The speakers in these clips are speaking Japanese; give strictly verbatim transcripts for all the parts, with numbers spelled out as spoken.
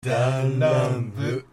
弾丸部。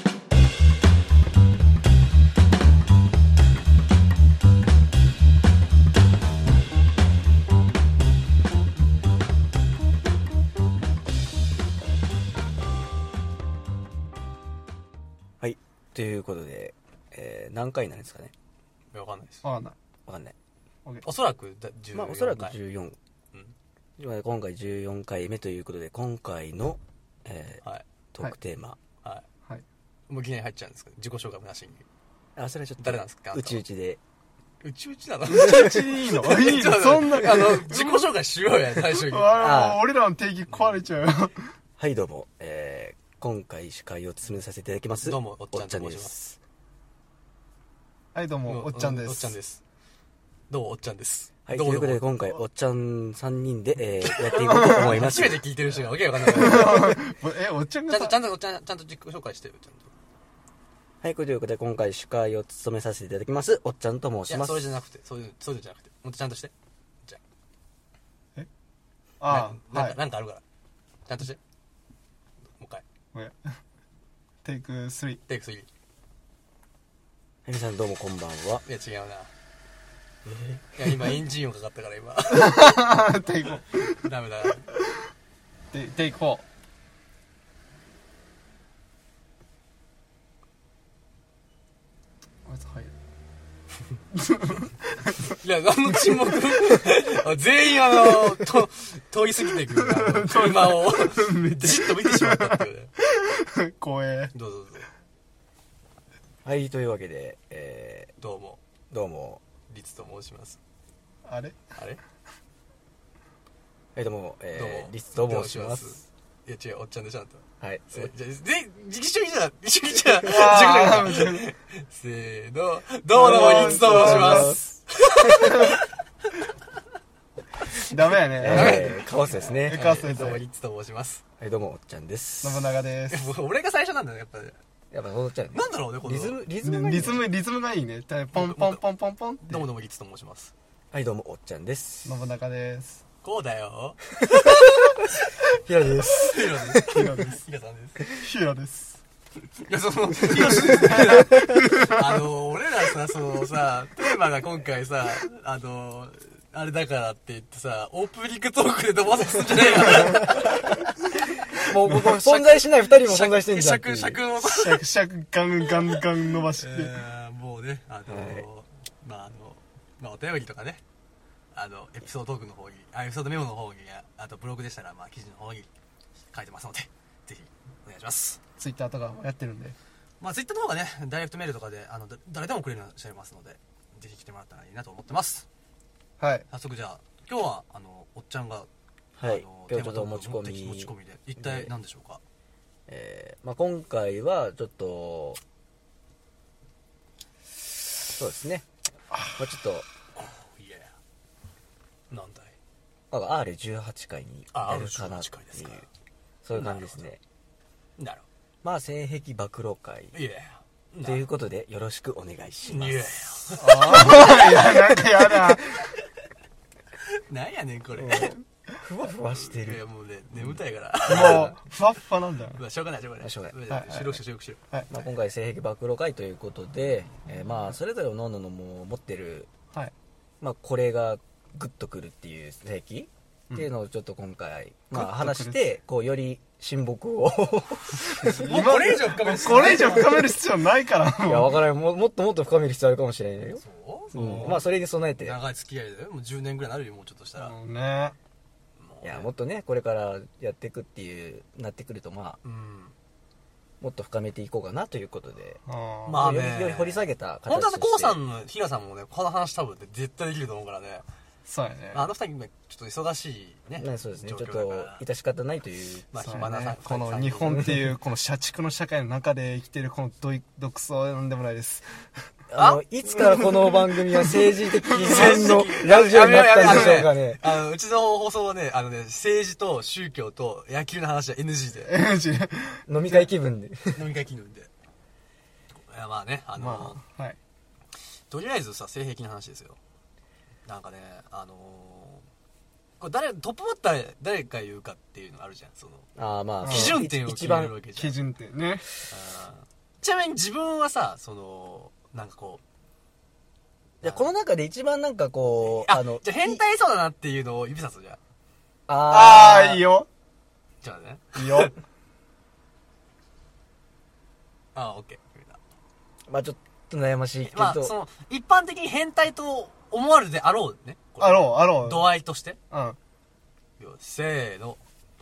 はい、ということで、えー、何回なんですかね。 わかんないです。 わかんない。 わかんない。 おそらくじゅうよんかい。まあおそらくじゅうよん。うん、今回じゅうよんかいめということで、今回の、えーはい、トークテーマ。 はい。はい。もういきなり入っちゃうんですけど、自己紹介もなしに。 あ、それはちょっと。 誰なんですか。 うちうちで。 うちうちなの。うちうちでいいの。いいの。そんな。 あの自己紹介しようや最初に。 ああ、俺らの定義壊れちゃうよ。 はいどうも、えー、今回司会を務めさせていただきます。 どうもおっちゃんと申します。 はいどうもおっちゃんです。 おっちゃんです。どうもおっちゃんです。 はい、ということで今回おっちゃんさんにんで、えー、やっていこうと思います。 初めて聞いてる人がわけわかんない。 え、おっちゃんがちゃんとちゃんとおっちゃんちゃんと自己紹介してよちゃんと。 はい、ということで今回司会を務めさせていただきますおっちゃんと申します。 いやそれじゃなくてそういうそういうのじゃなくてもっとちゃんとして。じゃあ。え？ああ、なんかなんかあるからちゃんとして。もう一回。 テイクスリー。 テイクスリー。 皆さんどうもこんばんは。 いや違うな。いや今エンジン音かかったから今。 テイクフォー。 ダメだ。 テイテイクフォー。あいつ早い。 いやあの沈黙全員あのと通り過ぎていく車をじっと見てしまったっていうね。 怖え。 どうぞどうぞ。 はい、というわけで、えー、どうもどうもリツと申します。 あれあれはいどうも、えー、 どうもリツと申します。 いや違うおっちゃんでしょあんた。 はい。 じゃで一緒にじゃ一緒にじゃせーのどうもリツと申します。 ダメやね。 えー、カオスですね。 カオスです。 どうもリツと申します。 はいどうもおっちゃんです。 信長です。 俺が最初なんだねやっぱり。 やっぱおっちゃん。 なんだろうねこのリズムリズムがいい、 リズムリズムがいいね。ポンポンポンポンポン。 どうもどうもリツと申します。 はいどうもおっちゃんです。 信長です。 こうだよ。 ヒロです。 ヒロです。ヒロです。ヒロさんです。 ヒロです。 いやそのヒロシあの俺らさそのさテーマが今回さあのあれだからって言ってさオープニングトークで飛ばすんじゃねえよ。 もう僕存在しないふたりも存在してんじゃん。 尺尺の尺尺ガンガンガン伸ばして、 えー、もうねあの、はい、まああのまあお便りとかねあのエピソードトークの方にあエピソードメモの方にあとブログでしたらまあ記事の方に書いてますのでぜひお願いします。 ツイッターとかやってるんでまあツイッターの方がねダイレクトメールとかであの誰でもくれるようにしてますのでぜひ来てもらったらいいなと思ってます。 はい。 早速じゃあ今日はあのおっちゃんがはい、今日ちょっと持ち込み持ち込みで一体何でしょうか。 えーまあ、今回はちょっとそうですね、まあ、ちょっといやなんだいアールじゅうはち 回にやるかなっていうそういう感じですね。 なるほど。 まあ性癖暴露会ということでよろしくお願いします。 ああなんかやだなんやねんこれふわふわしてる。 いやもうね眠たいからもうふわっふわなんだよ。 しょうがないしょうがないしょうがない。 収録しよう収録しよう。 はい。まあ今回性癖暴露会ということで、えー、まあそれぞれおのおののも持ってる、 はい、 まあこれがグッとくるっていう性癖っていうのをちょっと今回、うん、まあ話してこうより親睦を今これ以上深めるこれ以上深める必要ないからいや分からない も, もっともっと深める必要あるかもしれないよ。 そうそう、うん、まあそれに備えて長い付き合いでもうじゅうねんぐらいなるよもうちょっとしたら、 うん、ねいやもっとねこれからやっていくっていうなってくるとまあ、うん、もっと深めていこうかなということであまあねよりより掘り下げた形として本当はコウさんのヒラさんもねこの話多分絶対できると思うからね。 そうやね。 あの二人今ちょっと忙しいね。 ねそうですね。ちょっと致し方ないという。 まあ暇なさ、 ね、この日本っていうこの社畜の社会の中で生きてるこのどい独創なんでもないです。 あのいつからこの番組は政治的批判のラジオになったんでしょうかね。 あのうちの放送はねあのね政治と宗教と野球の話は エヌジー で。 エヌジー飲み会気分で。 飲み会気分で。いやまあねあの、まあ、はい。とりあえずさ性癖の話ですよ。なんかねあのー、 これ誰トップバッター誰が言うかっていうのがあるじゃん、そのああまあ基準点を決めるわけじゃん。 基準点ね。 ちなみに自分はさ、そのなんかこう、 いやこの中で一番なんかこうああのじゃあ変態そうだなっていうのを指さすじゃん。 あああいいよじゃあね、 いいよああオッケー。 まあちょっと悩ましいけど、 まあその一般的に変態と思われるであろうね、これあろうあろう度合いとして。 うんよせーの。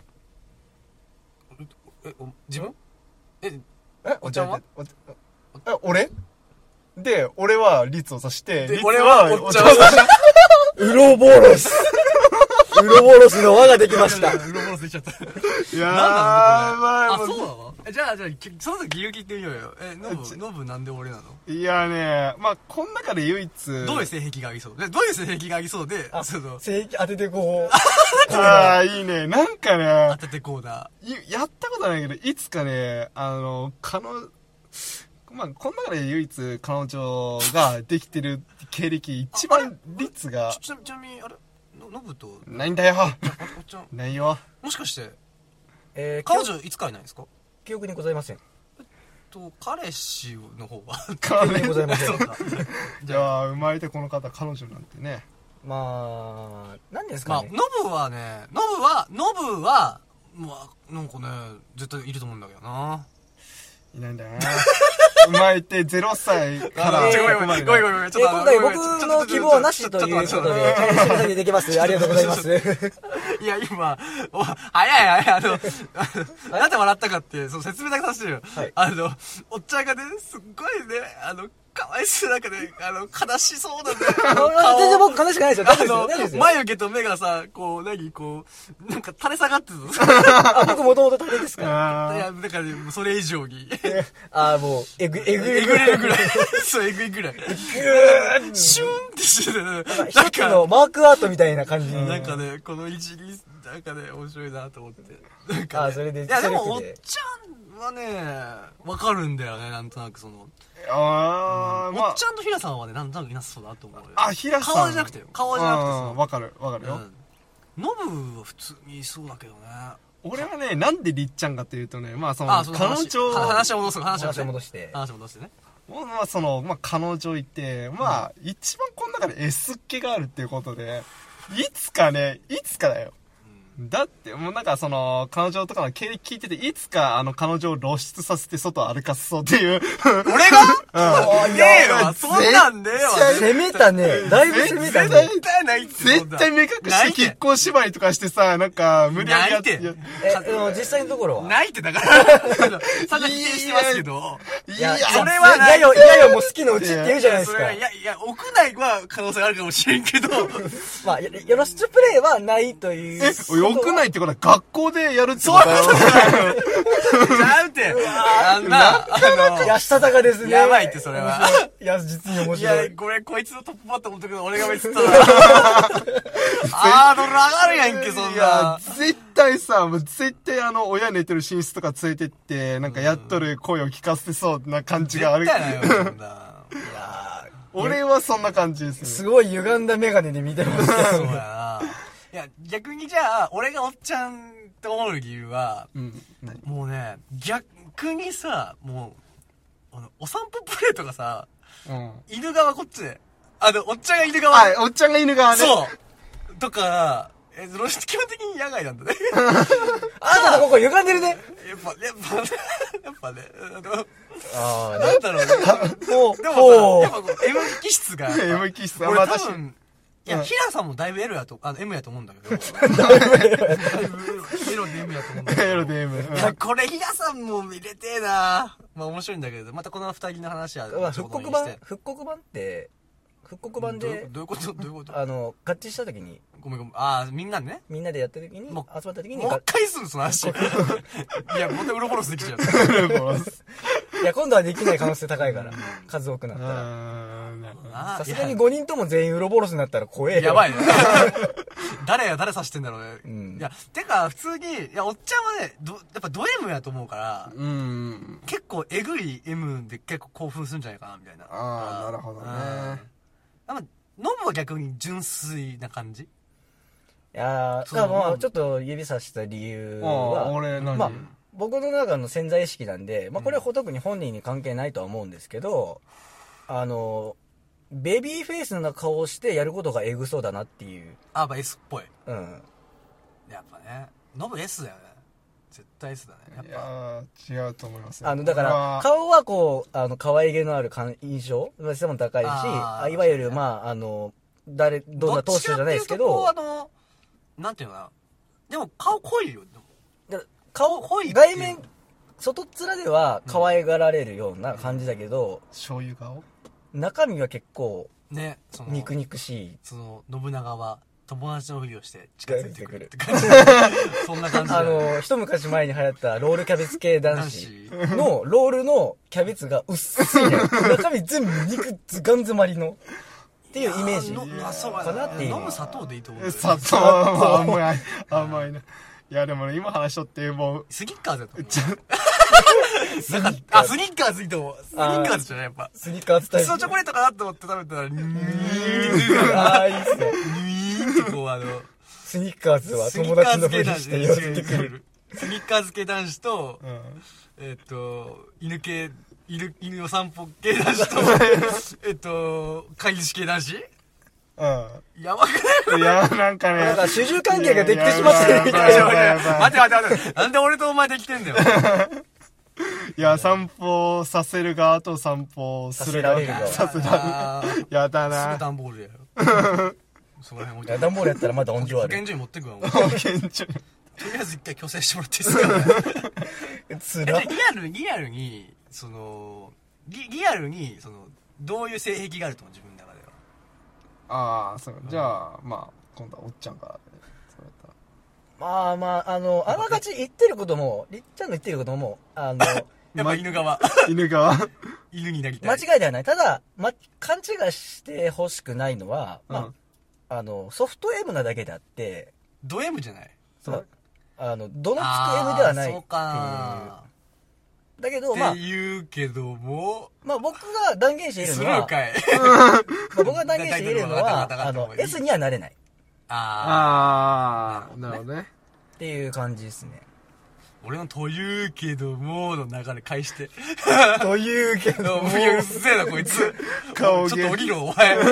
えお自分ええお茶はお茶え俺で俺はリツを指してでリツ俺はお茶を指してウロボロスウロボロスの輪ができましたウロボロスできちゃった。 いやーなんなまああ、そうなの？えじゃあ、じゃあ、きその時理由聞いてみようよ。え、ノブ、ノブなんで俺なの？ いやねまあこの中で唯一どういう性癖がありそうで、どういう性癖がありそうで、その、 正規当ててこうああいいねなんかね当ててこうだ。 いやったことないけどいつかねあの彼女まあこの中で唯一彼女ができてる経歴一番率がちなちなみに、あれのノブと、 ないんだよあおっちゃん、 ないよもしかして、 えー、 彼女いつからいないんですか？ 記憶にございませんと、彼氏の方は記憶にございませんそうか。 じじゃあ、 ゃあ生まれてこの方彼女なんてねまあ何ですまあ、 かね、 ノブはね、ノブは、ノブは、まあ、なんかね、絶対いると思うんだけどな。 いないんだよな生まれてゼロさいからごめんごめんごめんごめんごめん、 えー今回僕の希望はなしということで一緒にさせてできますありがとうございますいや、今、お、早い早い、あの、あのなんで笑ったかって、その説明だけさせてよ。 はいあの、おっちゃんがね、すっごいね、あの、かわいそうなんかね、あの、悲しそうなんだよ。あの顔全然僕悲しくないですよ大丈夫ですよ大丈夫ですあの、 よ眉毛と目がさ、こう、何、こう、なんか垂れ下がってるの。 あ僕もともとタレですからあいや、だからね、それ以上に。 ああもうえぐえぐえぐれるぐらい。そう、えぐいぐらい。シューンってしててね、 なんか一つのマークアートみたいな感じなんかね、この一理、なんかね、面白いなと思って。なんか、ね、 あそれでいや、でも、おっセルフでちゃんはね、わかるんだよね、なんとなくその。 あーまおっちゃんとひらさんはね、なんとなくいなさそうだと思うよ。 あひらさん顔じゃなくてよ。顔じゃなくてうんわかるわかるよ、 うん。ノブは普通にいそうだけどね。 俺はねなんでりっちゃんかっていうとねまあそのあ、その彼話女話を戻す、話を話を戻して話を戻してね。 まあそのまあ彼女いてまあ一番この中で S っ気があるっていうことでいつかねいつかだよだってもうなんかその彼女とかの経歴聞いてていつかあの彼女を露出させて外を歩かせそうっていう俺がうんねえわ、そんなんねえわ。 攻めたねだいぶ攻めたね絶対ないって。 絶対目隠して結婚縛りとかしてさなんか無理やりやって泣いえでも実際のところはないってだから、さんざん否定してますけど。 いいややそれはないいやいやいやもう好きのうちって言うじゃないですかそれはいや、いや、屋内は可能性あるかもしれんけど、 まあよよろしくプレイはないというえよくないってことは学校でやるってことそういうことだよ。ちゃうって。あんな、あいやしたたかですの、 ねやばいって、それは。 いや実に面い白いや、これ、こいつのトップバッター持ってくる俺が別に言ったら、ハードル上がるやんけ、そんいやな。 絶対さもう絶対あの親寝てる寝室とか連れてってなんかやっとる声を聞かせそうな感じがある絶対ないよ、そんな。 いや俺はそんな感じですねすごい歪んだメガネで見てますけどそうやな。いや、逆にじゃあ、俺がおっちゃんって思う理由は、 うんもうね、逆にさ、もう、あの、お散歩プレイとかさ、 うん犬側こっちで。あの、おっちゃんが犬側はいおっちゃんが犬側ねそうとか、え、ロシ基本的に野外なんだね。 あんたのここ歪んでるねやっぱ、やっぱ、やっぱね、あの、 あなんだろうね。 もうでもほうさ、やっぱこう、M 気質がやっぱ。 M 気質俺まあ確か多分、いや、 うんヒラさんもだいぶ L やと、あの、M やと思うんだけど。だいぶ L で M やと思うんだけど。 エロで M いや、これヒラさんも見れてえな。まあ面白いんだけど、またこの二人の話は、 まあ復刻版復刻版って復刻版どうでどういうことどういうことあの合致した時にごめんごめん。ああ、みんなでね。 みんなでやった時に集もまった時にもう一回するその話。いや、またウロボロスできちゃう。 いや今度はできない可能性高いから数多くなったらあさすがにごにんとも全員ウロボロスになったら怖えよやばいね。誰が誰指してんだろうね。 うんいや、てか、普通に、いや、おっちゃんはね、ど、やっぱド M やと思うから、 うん結構えぐい M で結構興奮するんじゃないかな、みたいな。 ああなるほどねうん。やっぱ、ノブは逆に純粋な感じやー、 そうまあちょっと指さした理由ああは、 俺何、 まあ僕の中の潜在意識なんで、まあこれは特に本人に関係ないとは思うんですけど、あの、ベビーフェイスな顔をしてやることがエグそうだなっていう。 あ、やっぱ S っぽい。 うん。 やっぱね。ノブ S だよね。絶対 S だね。やっいぱ。 やー違うと思いますよ。 あの、だから、 俺は顔はこう、あの、可愛げのある感印象背も高いし、 あーあいわゆる、まあ、あの、誰、どんな投手じゃないですけど、 どっちかっていうとこうあの、なんていうのかな。でも顔濃いよ。でもだ顔、 濃いっていう外面、外っ面では可愛がられるような感じだけど、 醤油顔中身は結構、 ね、その、 肉肉しい。 その、信長は友達のふりをして近づいてくるって感じ。そんな感じだあよね。 の、一昔前に流行ったロールキャベツ系男子のロールのキャベツが薄いね。中身全部肉、ガン詰まりの。っていうイメージのあそうかなっていう。 飲む砂糖でいいと思うんだよね。 砂糖は甘い甘いな。いやでもね今話しとってもうスニッカーズだと思う。 ちょなんかあ、スニッカーズいいと思う。スニッカーズじゃない、やっぱ。 スニッカーズタイプ。 クソチョコレートかなと思って食べたら、ニューああ、いいっすね。 ニューってこうあの、 スニッカーズは友達のふりして寄ってくる。 スニッカーズ系男子と、 うんえっと、犬系、犬、犬お散歩系男子と、えっと、飼い主系男子うやばくないんいやなんかねなんか主従関係ができてしまってるみたいな。 やばいやばいやばい待って待って待って。なんで俺とお前できてんだよ。 いや散歩させる側と散歩する側させられる側させられあーるやだすぐな段ボールやよ。そこら辺置いて。 段ボールやったらまだ温情ある。 保健所に持ってくわ、もう。 保健所にとりあえず一回強制してもらっていいですかつらえリアルに、リアルに、その、リリアルに、その、どういう性癖があると思う、自分の中では。 ああそうじゃあまあ今度はおっちゃんからそれだったらまあまあ、あの、あながち言ってることも、りっちゃんの言ってることも、あの、 やっぱ犬側。 犬側犬になりたい。 間違いではない。ただ、ま、勘違いしてほしくないのは、まあ、 うんあの、ソフト M なだけであって、 ド M じゃないそうあの、どのつく M ではないっていう。 あーそうかだけど、まあって、言うけども、 まあ僕が断言しているスのは、 ルーかい。 まあ僕が断言しているのわかはったわかっ、たあのわかっ、た S にはなれない。 あああなるほどねっていう感じですね。 ー。俺のと言うけどもの流れ返して。 というけども、 いや、うっせえな、こいつ。 顔芸ちょっと降りろ、お前。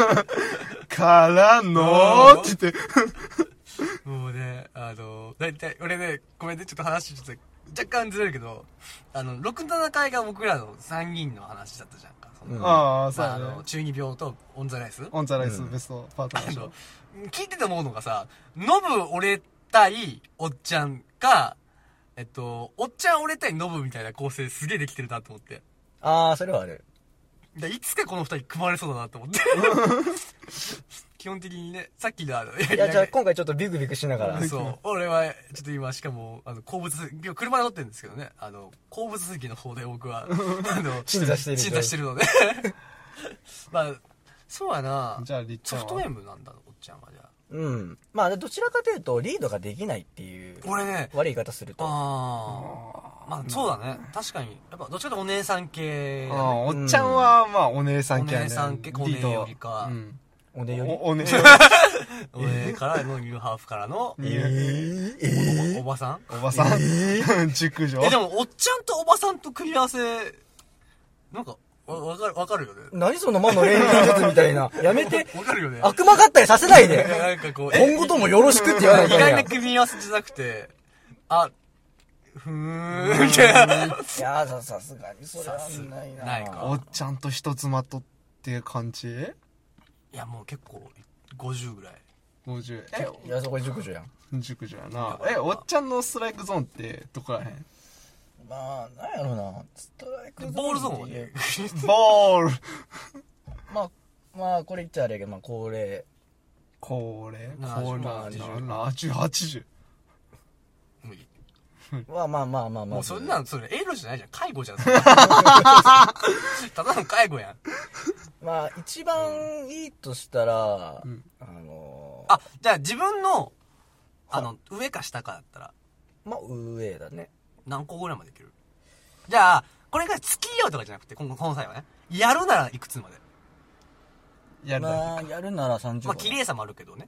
からのって言ってもうね、あの、だいたい、俺ね、ごめんね、ちょっと話ちょっと若干ずれるけど、あの、ろく、ななかいが僕らの参議院の話だったじゃんか。そのうんああそうまあ、あだねの、中二病とオンザライス。 オンザライスうんベストパートナーあのでしょ、 聞いてて思うのがさ、ノブ俺対おっちゃんか、えっと、おっちゃん俺対ノブみたいな構成すげえできてるなと思って。 ああ、それはある。 でいつかこの二人組まれそうだなと思って。基本的にね、さっきのあの、いいや、じゃあ今回ちょっとビクビクしながら。 そう。俺は、ちょっと今、しかも、あの、鉱物、今日車で乗ってるんですけどね、あの、鉱物続きの方で僕は、あの、 鎮座している鎮座してるので。まあ、そうやな。 じゃありっちゃんはソフトウェームなんだ、おっちゃんはじゃあ。 うん。まあ、どちらかというと、リードができないっていう、 俺ね、 悪い言い方すると。 ああ、まあそうだね。確かに。やっぱ、どっちかというとお姉さん系だね。 ああおっちゃんはまあお姉さん系やねお姉さん系お姉よりかうんおねより。 おお姉お姉からのニューハーフからの、 えー、えー、 おばさんおばさん熟女え、でも、おっちゃんとおばさんと組み合わせ、なんか、わ、わかる、わかるよね。 何その魔の錬金術みたいな。やめて。 わかるよね。 悪魔合体させないいやで。 なんかこう、 今後ともよろしくって言わない意とね外な組み合わせじゃなくて、あ、ふーん、みたいな。 いやーさ、さすがにそれはないな。 ないかおっちゃんと一つまとっていう感じいや、もう結構、ごじゅうぐらい。 ごじゅういや、そこ熟女やん。 え熟女やなえおっちゃんのストライクゾーンってどこらへんまあ、なんやろな。ストライクゾーンボールゾーンはっていうね。 ボールまあ、まあ、これ言っちゃあれやけど、まあ、これ。 これなこれななじゅうななじゅうはちじゅう無理。 まあまあまあまあまあ。 もうそんなん、それ、エロじゃないじゃん。介護じゃん。それただの介護やん。 まあ、一番いいとしたら、 うんあのあ、じゃあ自分の、あの、上か下かだったら、 ー、まあ、上だね。 何個ぐらいまでいける？じゃあ、これが付き合うとかじゃなくて、今後、この際はね。やるならいくつまで？ やるだまあ、やるならさんじゅうまあ、綺麗さもあるけどね。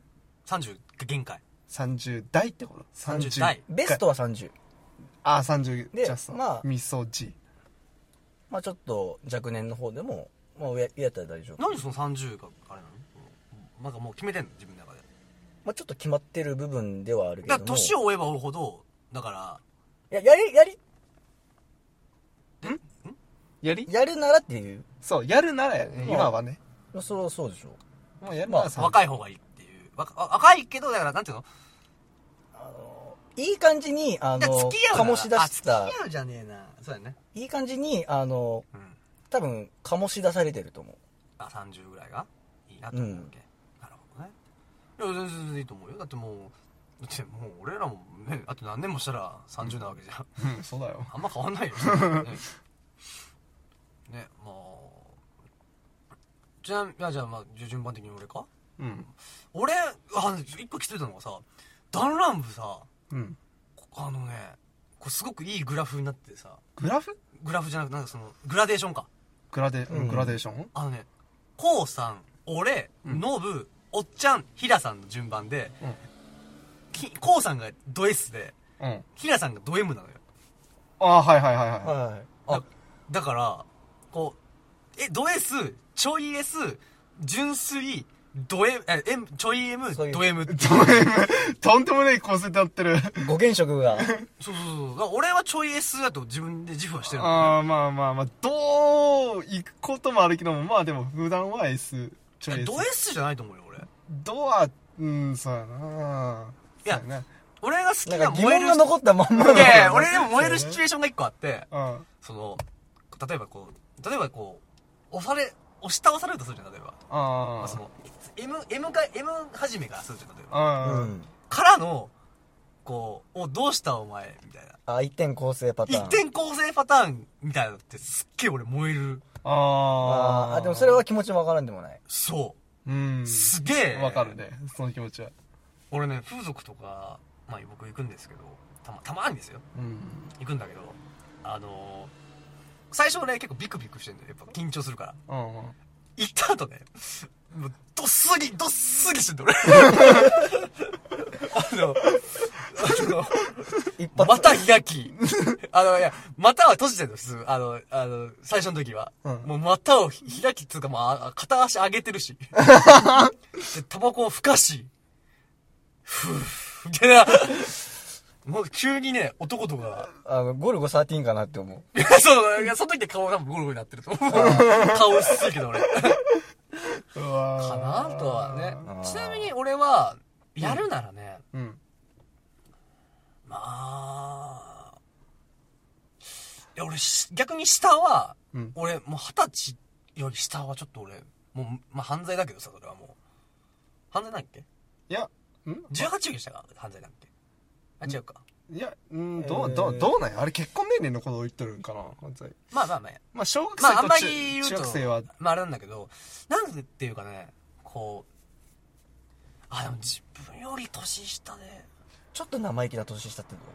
さんじゅうが限界。 さんじゅう代ってこと？ さんじゅう代。 ベストはさんじゅう。 あ、さんじゅうでジャスト。 まあみそじ。 まあちょっと若年の方でも、まあ上やったら大丈夫。 なんでそのさんじゅうがあれなの？なんかもう決めてんの自分の中で。 まあちょっと決まってる部分ではあるけども。 だから年を追えば追うほど、だから、 いや、やり、やり、 やりやるならっていう。 そう、やるならやね、今はね。 そうそうでしょ。 もうやるならさ、 若い方がいいっていう。若若いけど、だからなんていうの？ いい感じに、あいやの付き合うな醸し出したあ、付き合うじゃねえな。そうだね。 いい感じに、あのうん。 多分醸し出されてると思う。 あ、さんじゅうぐらいがいいなと思うわけ。なるほどね。いや、全然いいと思うよ。だってもう、だってもう俺らもね、あと何年もしたらさんじゅうなわけじゃん。 うん、そうだよ。 あんま変わんないよ。ね、ね、まあ。じゃあ、いやじゃあ、まあ、順番的に俺かうん。 俺、あ、一個気づいたのがさ、ダンランブさ、 うん。 あのね、これすごくいいグラフになってさ、 グラフグラフじゃなくて、なんかその、グラデーションか。 グラデ、 うんグラデーションあのね、コウさん、俺、 うんノブ、おっちゃん、ヒラさんの順番で、 うん。 きコウさんがド S で、 うん。 ヒラさんがド M なのよ。 ああ、はいはいはいはい。 はい。 だだから、こう、え、ド S、ちょい S、純粋、ド M、え、M、ちょい M、 そういうド M。 ド M、とんでもない構成になってる。 語源色が。 そうそうそう。だから俺はちょい S だと自分で自負はしてるのね。 ああ、まあまあまあ、どう行くこともあるけども、まあでも普段は S、ちょい S。 ド S じゃないと思うよ、俺。 ドは、うん、そうやな。 いやそうな。 俺が好きなんか疑な燃える。 問が残ったまんまいの。 やいや、俺でも燃えるシチュエーションが一個あって、 うん。 その、例えばこう、例えばこう、押され、押し倒されるとするじゃん、例えば。まああ、その、M、M か、M 始めからするじゃん、例えば。 あ。 ううん。 ん。 からの、こう、お、どうしたお前、みたいな。 あ、一点構成パターン。 一点構成パターンみたいなのってすっげえ俺燃える。 ああ。 あーあ、でもそれは気持ちわからんでもない。 そうんう。。すげえ。 わかるね、その気持ちは。 俺ね、風俗とか、まあ僕行くんですけど、たま、たまにですよ。 うん。 行くんだけど、あのー、最初ね、結構ビクビクしてんだよ。やっぱ緊張するから。 うん。 行った後ね、もう、どっすぎ、どっすぎしてんだ俺。あの、あの、 一発。 また開き。あの、いや、股は閉じてるの、普通。あの、あの、最初の時は。 うんもう股を開きっつうか、もうあ、片足上げてるし。で、タバコをふかし、ふぅ、みたいな。もう急にね、男とか、 あの、ゴルゴじゅうさんかなって思う。 いやそう、いやその時で顔が多分ゴロゴロになってると思う。顔薄いけど俺。 うわかなとはねあ。ーちなみに俺は、やるならね、 うん。 まあ、いや俺し、逆に下は、 うん。 俺、もう二十歳より下はちょっと俺、もう、まあ犯罪だけどさ、それはもう。犯罪なんっけいや、ん ? ?じゅうはち より下が犯罪なんっけあ、違うか。 いや、うん、どう、 えーどう、どうなんやあれ結婚年齢のことを言っとるんかな犯罪。 まあまあまあ、 まあ、小学まああんま生と中,、 り言うと、 中学生は、 まああれなんだけど、なんでっていうかね、こう、あ、でも自分より年下で、 ちょっと生意気な年下ってど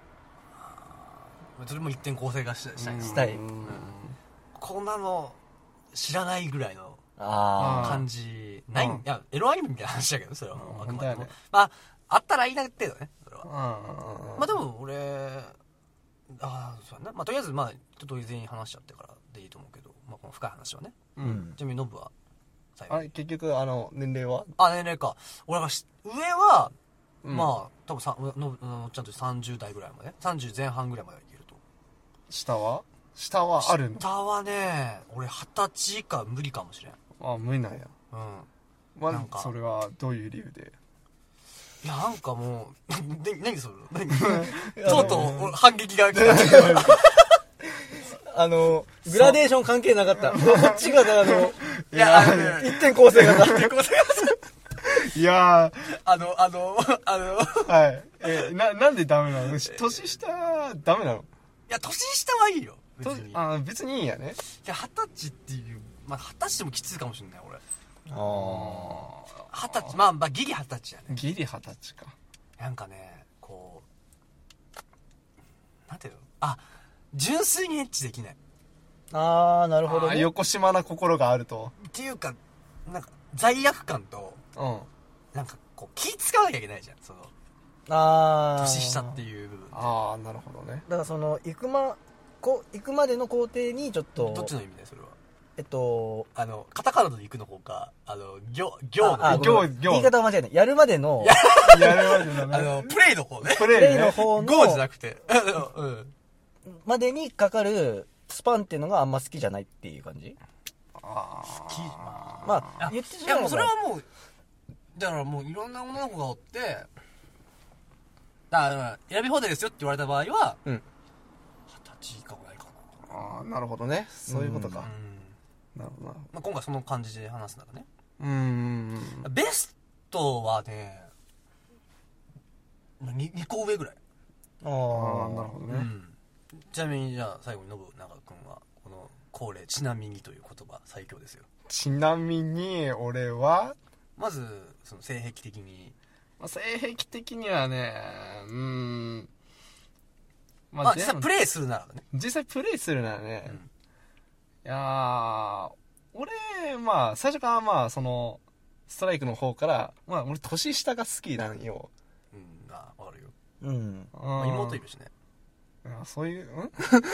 それも一点構成がししたいなしたいうんこんなの知らないぐらいのう？あ感じない、 うんいやエロアニメみたいな話だけどそれはもううんあくまでも、 本当やねまああったらいいな程度ねそれは、 うん。 まあでも俺ああそうだねまあとりあえずまあちょっと全員話しちゃってからでいいと思うけど、まあ、この深い話はねう。 あ。うんん。 ちなみにノブは最後あれ、結局、あの、年齢はあ年齢か俺がし上は、 うんまあ多分さののちゃんとさんじゅう代ぐらいまでさんじゅう前半ぐらいまでいけると下は下はあるの下はね俺二十歳以下無理かもしれんあ、無理なんや。 うんまなんかあ、それはどういう理由でいやなんかもうな何それ何とうとう俺反撃が来たあの、グラデーション関係なかった。こっちが、あの、 いやあのね一点構成がな。 いやあのあのあのー、はい。え、な、なんでダメなの年下、ダメなのいや年下はいいよ別とにいあ別にいいんやね。 や二十歳っていうまあ二十歳でもきついかもしれない俺あ二十歳まあまあギリ二十歳やねギリ二十歳か。 なんかねこうなんていうのあ純粋にエッチできないあ。あー、なるほどあね。 横島な心があると。 っていうかなんか罪悪感とうん。 なんかこう気使わなきゃいけないじゃん、そのああ年下っていう部分。 ああなるほどね。 だからその行くまこ行くまでの工程にちょっとどっちの意味だよそれは。 えっとあのカタカナで行くの方か、あの行行ああの行行ごめん言い方は間違いない。やるまでのやるまでのね。 あのプレイの方ね。 プレイねプレイの。方ゴーじゃのなくて、あのうん。 までにかかるスパンっていうのがあんま好きじゃないっていう感じ。 あきままああ言ってしいやもうまえばそれはもうだからもういろんな女の子がおって、だから選び放題ですよって言われた場合はうん二十歳以下ぐらいかな。 ああなるほどね。そういうことか。 うんなるほどな。 まあ、今回その感じで話すんだからね。 うーん。 ベストはね、ににこ上ぐらい。 あああなるほどね。 うん。ちなみにじゃあ最後に信長君はこの恒例ちなみにという言葉最強ですよ。 ちなみに俺は、 まずその性癖的に、 まあ、性癖的にはね、うーん。 まあ、 でも実際プレイするならばね。 実際プレイするならね、 うんいやー俺まあ最初からまあそのストライクの方からまあ俺年下が好きなんよ。 うん、あ、わかるよ。 うんまあ、妹いるしね。 いやそういう、んうん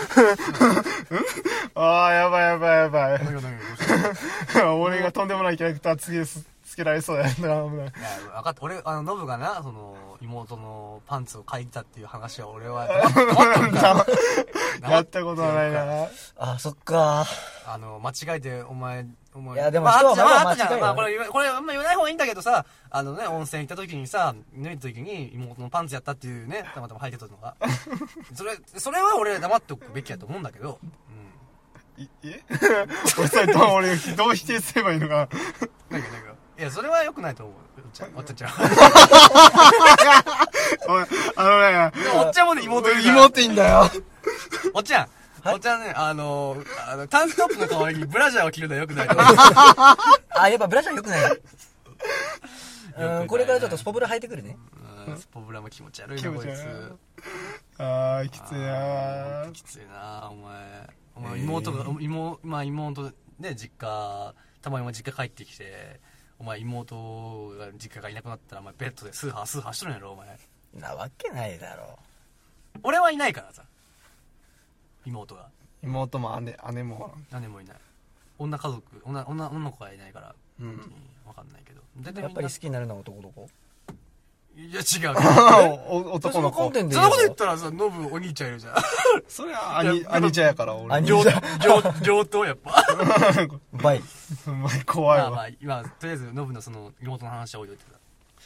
ああ、やばいやばいやばい。 何が何がどうした俺がとんでもないキャラクターつけすつけられそうやな。危ない。 いや、分かった。俺、あの、ノブがな、その、妹のパンツを描いたっていう話は、俺は黙っ、黙っとくから。 やったことはないな。 あそっかあの、間違えて、お前、お前。 いやでもまあ、 人はあったじゃん、 まだまああったじゃん。 間違いはまあ、これ言わ、これあんま言わない方がいいんだけどさ、あのね、温泉行った時にさ、脱いだ時に妹のパンツやったっていうね、たまたま履いてたのが。それ、それは俺黙っておくべきやと思うんだけど、うん。 いえ俺それどう俺どう否定すればいいのか。 なんか、なんか、いや、それは良くないと思う。おっちゃん、おっちゃんちゃん。 おいあのね、 おっちゃんもね、妹いるから。 妹いいんだよ。 おっちゃん、 はいおっちゃんね、あの、あの、タンクトップの代わりにブラジャーを着るのは良くないと思う。 あやっぱブラジャー良くないくないうんこれからちょっとスポブラ履いてくるねうんスポブラも気持ち悪いな、こい気持ち悪いつ。 あーきついなあーきついな、お前。お前、妹が、妹、まあ妹、ね、実家、たまにも実家帰ってきて、お前妹が実家がいなくなったら、お前ベッドでスーハースーハーしとるんやろ、お前。 なわけないだろ俺はいないからさ。妹が。 妹も姉姉も何もいない。女家族、女、女、女の子がいないから、 うんわかんないけど。大体みんなやっぱり好きになるのは男の子いや、違う。 お男の子その観点でそんなこと言うったらさ、ノブお兄ちゃんいるじゃん。 それは兄兄ちゃんやから俺上兄じゃ上上等やっぱ。 バイお前怖いわまあまあ、今、とりあえずノブのその妹の話は置いといて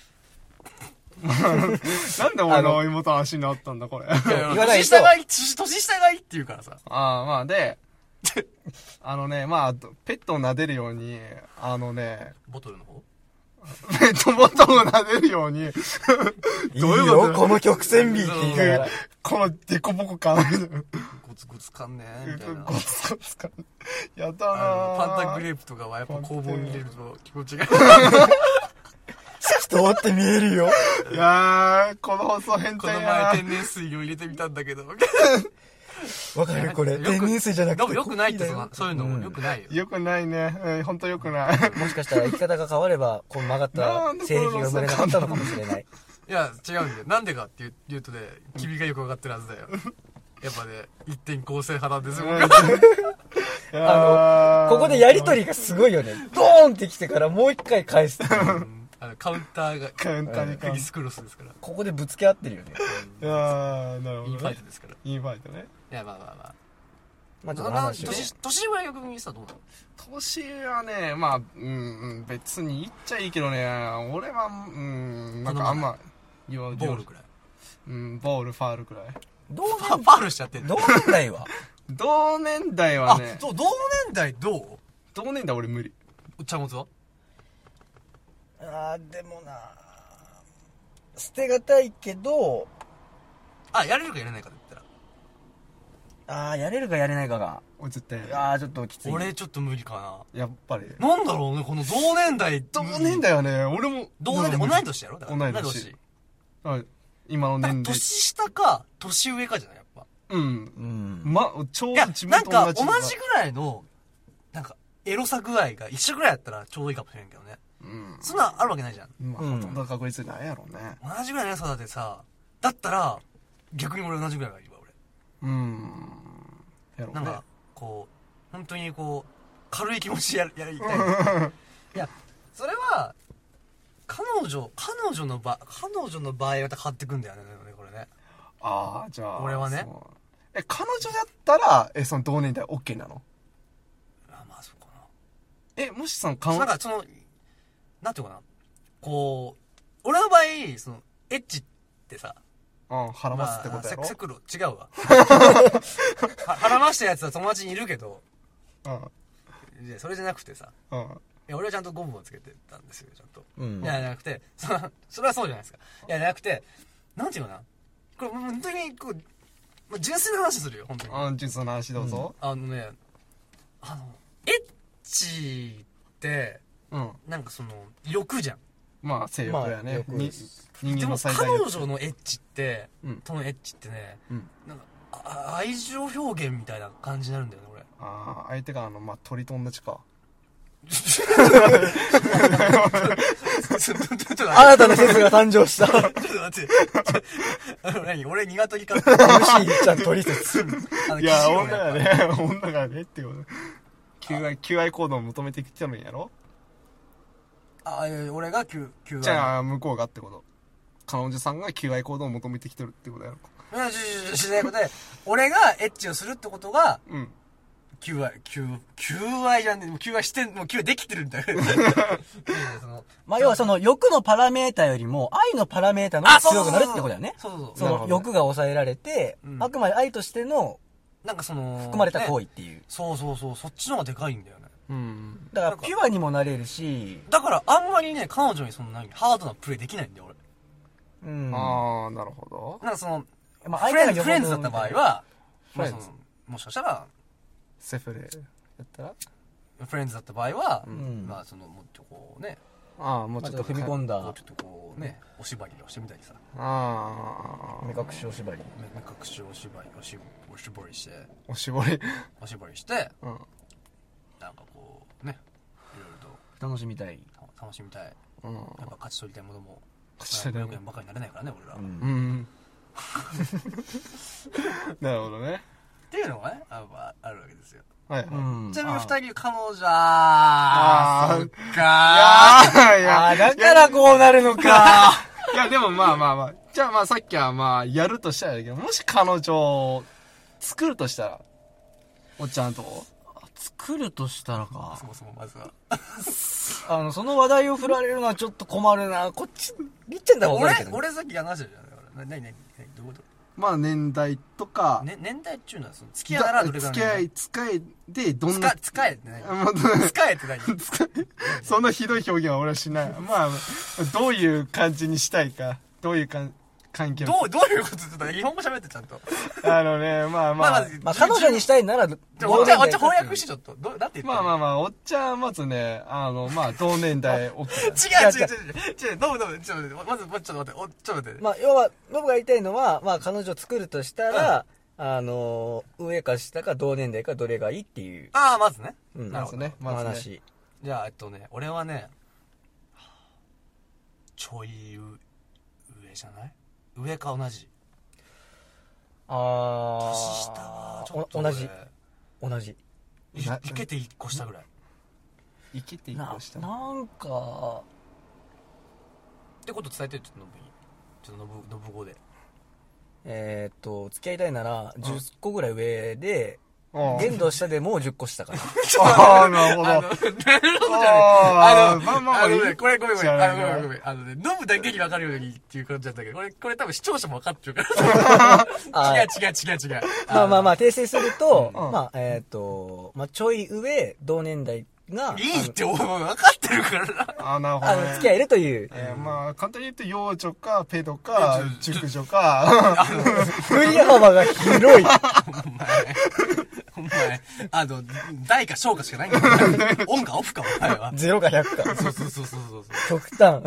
なんで俺の妹の足になったんだこれあください。 言わないと年下がいい、年年下がいいって言うからさ。 あまあであのねまあペットを撫でるようにあのねボトルの方ペットボトルを撫でるようにいいどういうことよこの曲線美って言いながらこのデコボコ感ゴツゴツかんねみたいな。 ゴツゴツ感やだなあのぁパンタグレープとかはやっぱ工房に入れると気持ちが。 透き通って見えるよいやーこの放送変この態や前天然水を入れてみたんだけど。 わかるこれよく天然水じゃなくてノブよくないってそのそういうのもうんよくないよ。 よくないねうんほんとよくないもしかしたら生き方が変わればこの曲がった性癖が生まれなかったのかもしれないいや、違うんだよ。なんでかって言う言うとね、君がよくわかってるはずだよ。やっぱね、一点構成派なんですよ、僕は。 あのここでやりとりがすごいよねドーンってきてからもう一回返すうんあのカウンターが、 カウンターにクリスクロスですから。 ここでぶつけ合ってるよねいやーなるほインフどねァイトですから。 インファイトねいや、まあまあまあ。 まあちょっとなな話を年、年上逆にさ、どうなの年はねまあうんうん別に言っちゃいいけどね俺はうんなんかあんま言わボールくらい。 うんボールファールくらい同ファファールしちゃってんの同年代は同年代はあ、 ねそう同年代どう同年代俺無理茶もつはあーでもな捨てがたいけどあ、やれるかやれないかって言ったら。 あーやれるかやれないかが俺絶対あーちょっときつい俺ちょっと無理かやっぱりな。なんだろうね、この同年代。 同年代はね俺も同年代、同い年やろだから同い年はい今の年齢だから年下か、年上かじゃないやっぱ。 うんうんまちょういや、 ど自なんか分と同じ同じぐらいの、なんか、エロさ具合が一緒ぐらいやったらちょうどいいかもしれんけどね。 うーうんそんなんあるわけないじゃん。 まあ、 うんほとんど確率ないやろうね。 同じぐらいの良さだってさ、だったら、逆に俺同じぐらいがいいわ、 うーん。やろう俺。 ね。 なんか、こう、本当にこう、軽い気持ちややりたい。いや、それは、彼女、彼女の場、彼女の場合は変わってくんだよね、これね。 ああ、じゃあ。 俺はねそう。え、彼女だったら、え、その同年代 OK なの？ あ、まあそうかな。 え、もしその彼女、 なんかその、なんていうかな。こう、俺の場合、その、エッチってさ、 うん、腹ますってことやろまあセクロ、違うわ。は腹ましたやつは友達にいるけど、 うん。 いやそれじゃなくてさ、 うん。 いや俺はちゃんとゴムをつけてたんですよ、ちゃんと。 うんいや、じゃなくて、そそれはそうじゃないですか。いや、じゃなくて、なんていうかな。これ、本当に、こう、まあ純粋な話するよ、本当に。 あん、実の話どうぞ。 あのね、あの、エッチって、 うん。 なんかその、欲じゃん。 まあ、性欲やね。 まあ欲にです人間のでも最大欲。 彼女のエッチって、 うんとのエッチってね、 うん。 なんか、あ愛情表現みたいな感じになるんだよね、俺。 ああ、相手があの、まあ、鳥と同じか。 ちょっと待って、 新たな説が誕生した。 ちょっと待って。あの、何俺、鶏か。 エムシー りっちゃん取説。 あのいや、 生地を女がね、女がねってこと。求愛、求愛行動を求めてきてるんやろ？ あ、いや俺が救、救じゃあ、向こうがってこと。彼女さんが求愛行動を求めてきてるってことやろ？ いや、し、し、しないことで、俺がエッチをするってことが、 うん。 求愛、求、求愛じゃんね、もう求愛してん、もう求愛できてるんだよ。いやいやそのまあ、要はその欲のパラメータよりも愛のパラメータの方が強くなるってことだよね。 そうそうそう。 そなるほどの欲が抑えられて、 うんあくまで愛としてのなんかその、 含まれた行為ねっていう。 そうそうそう、そっちの方がでかいんだよね。 うん。 だからピュアにもなれるし、 だからあんまりね、彼女にその何、ハードなプレイできないんだよ、俺。 うん。 ああ、なるほど。 なんかその、 まあフレンズ、フレンズだった場合は、まあフレンズそのもしかしたら、 セフレやったらフレンズだった場合は、 んまあその、もっとこうね、 ああ、もうまあちょっとちょっと踏み込んだもうちょっとこうね、お縛りをしてみたりさ、 ああ、 目隠しお縛り。 目目隠しお芝居、おしお絞りして、 おしぼり。 お縛りして、 うん。 なんかこう、ね、いろいろ楽しみたい。 とた楽しみたい。 うん。 やっぱ勝ち取りたいものも、 勝ち取りたいものよくばかりになれないからね、俺ら。 う。 っうんん。なるほどね。 ていうのがね、あまああるわけですよ。 はいはい。 うん。 ちなみにあ二人、彼女、あー、 あーそっかー。 いや、 あー、だからこうなるのか。 いや、でもまあまあまあ。じゃあまあさっきはまあ、やるとしたらやけど、もし彼女を作るとしたら、おっちゃんとこ。 作るとしたらかそ。もそもまずは。 あの、その話題を振られるのはちょっと困るな。こっち、りっちゃんだらわかるけ俺、 ど。 俺さっき話したじゃん。だからな、なになになにどういうこまあ年代とかと、ね、年代っちゅうのは、その、付き合いならどれぐらいの年代付き合い、使いでどんな使、使えって何あまあ使えって何そんなひどい表現は俺はしない。まあ、どういう感じにしたいか。どういうかん関係どう、どういうことちょっと日本語喋ってちゃんと。 あのね、まあまあ。 まあまずまあ、彼女にしたいなら、 じゃあおっちゃん、おっちゃん同年代翻訳してちょっと。ど、だって言ってまあまあまあ、おっちゃんはまずね、あの、まあ、同年代 OK だ。 違う違う違う違う。違う、ノブノブ、ちょっと待って、まず、まずちょっと待って、お、ちょっと待って。 まあ、要は、ノブが言いたいのは、まあ、彼女作るとしたら、あの、上か下か同年代かどれがいいっていう、 ああ、まずね。 うん、 なるほどねまずね話。 じゃあ、えっとね、俺はね、ちょい上じゃない上か同じ。 あ年下は、ちょっとお同じ、 俺同じ。 いないけて一個下ぐらい。 生きていなこうした。 なんか、 ってこと伝えてるちょっとノブに。ちょっとノブ、ノブ語で。 えーっと、付き合いたいなら、じゅっこぐらい上で、 あ限度下でもうじゅっこ下かな。 あ、なるほあの、 ど。 なるほどじゃねあーあの、 まあまあまああのね、これごめんごめん。あの、ごじゃないなめんごめん。あのね、ノブだけに分かるようにっていう感じだったけど、これ、これ多分視聴者も分かってるから。 あ違う違う違う違う。 まあまあまあ、訂正すると、 うんまあ、えーっと、まあ、ちょい上、同年代が、 いいって、お前分かってるからな。 あ、なるほあの、 どね。 付き合えるという、 えーまあ、簡単に言うと、幼女か、ペドか、熟女か。 振り幅が広い。 お前、お前、あの、大か小かしかないんだから。オンかオフか、お前は。 ゼロかひゃくか。 そうそうそうそうそう。 極端。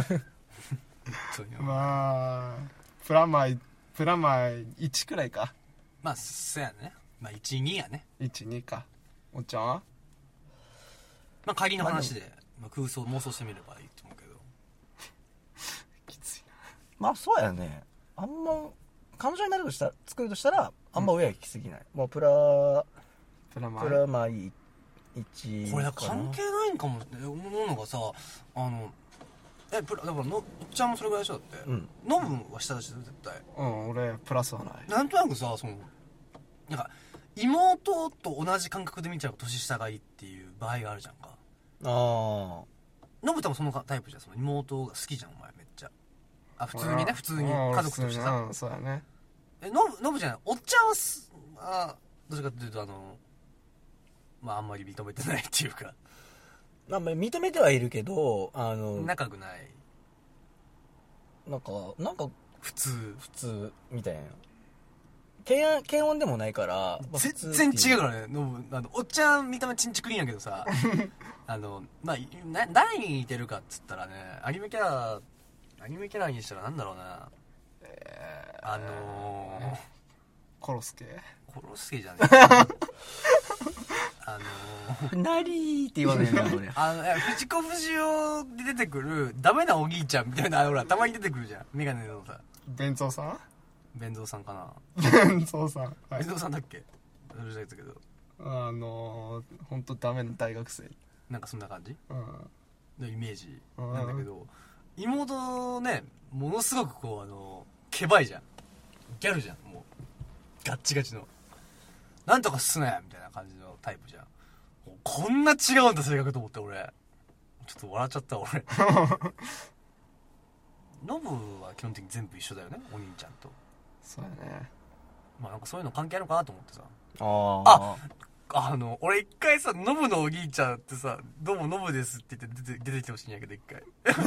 まあ、プラマイ、プラマイいちくらいか。 まあ、そやね。まあ、いち、にやね。 いち、にか。おっちゃんはまあ、仮の話で。 まあ、空想妄想してみればいいと思うけど。 きついまあそうやね。あんま彼女になるとしたら作るとしたらあんま親が来すぎない、うん、もうプラプラマイプラマイいちこれ関係ないんかもって思うのがさ、あのえプラだからのおっちゃんもそれぐらいでしょだって、うん、ノブは下だし絶対。 うん俺プラスはない。 なんとなくさそのなんか妹と同じ感覚で見ちゃう年下がいいっていう場合があるじゃんか。ああノブ多分そのタイプじゃん。その妹が好きじゃんお前めっちゃ。あ普通にね普通に家族としてさ、 うん、そうだね。 えノブノブじゃないおっちゃんはすあどっちかっていうとあのまああんまり認めてないっていうか、 まあ認めてはいるけどあの仲良くない、 なんかなんか普通普通みたいな。検検温でもないから、 まあ、全然違うからね。ノブあのおっちゃん見た目チンチクリンやけどさあのまあな誰に似てるかっつったらねアニメキャラアニメキャラにしたらなんだろうな、えー、あのー、 コロスケコロスケじゃねえあのー、 なりーって言わないんだ俺あの藤子不二雄で出てくるダメなおぎいちゃんみたいなほらたまに出てくるじゃんメガネのさ弁蔵さん弁蔵さんかな弁蔵さん、はい、 弁蔵さんだっけうるさいけどあのー、ほんとダメな大学生なんかそんな感じ、 うん、 のイメージなんだけど、妹ねものすごくこうあのケバいじゃんギャルじゃんもうガッチガチのなんとかすなやみたいな感じのタイプじゃん。こんな違うんだ性格と思って俺ちょっと笑っちゃった俺ノブは基本的に全部一緒だよねお兄ちゃんと。 そうやね。 まあなんかそういうの関係あるのかなと思ってさ。 あああの俺一回さノブのお兄ちゃんってさどうもノブですって言って出て出てきてほしいんやけど一回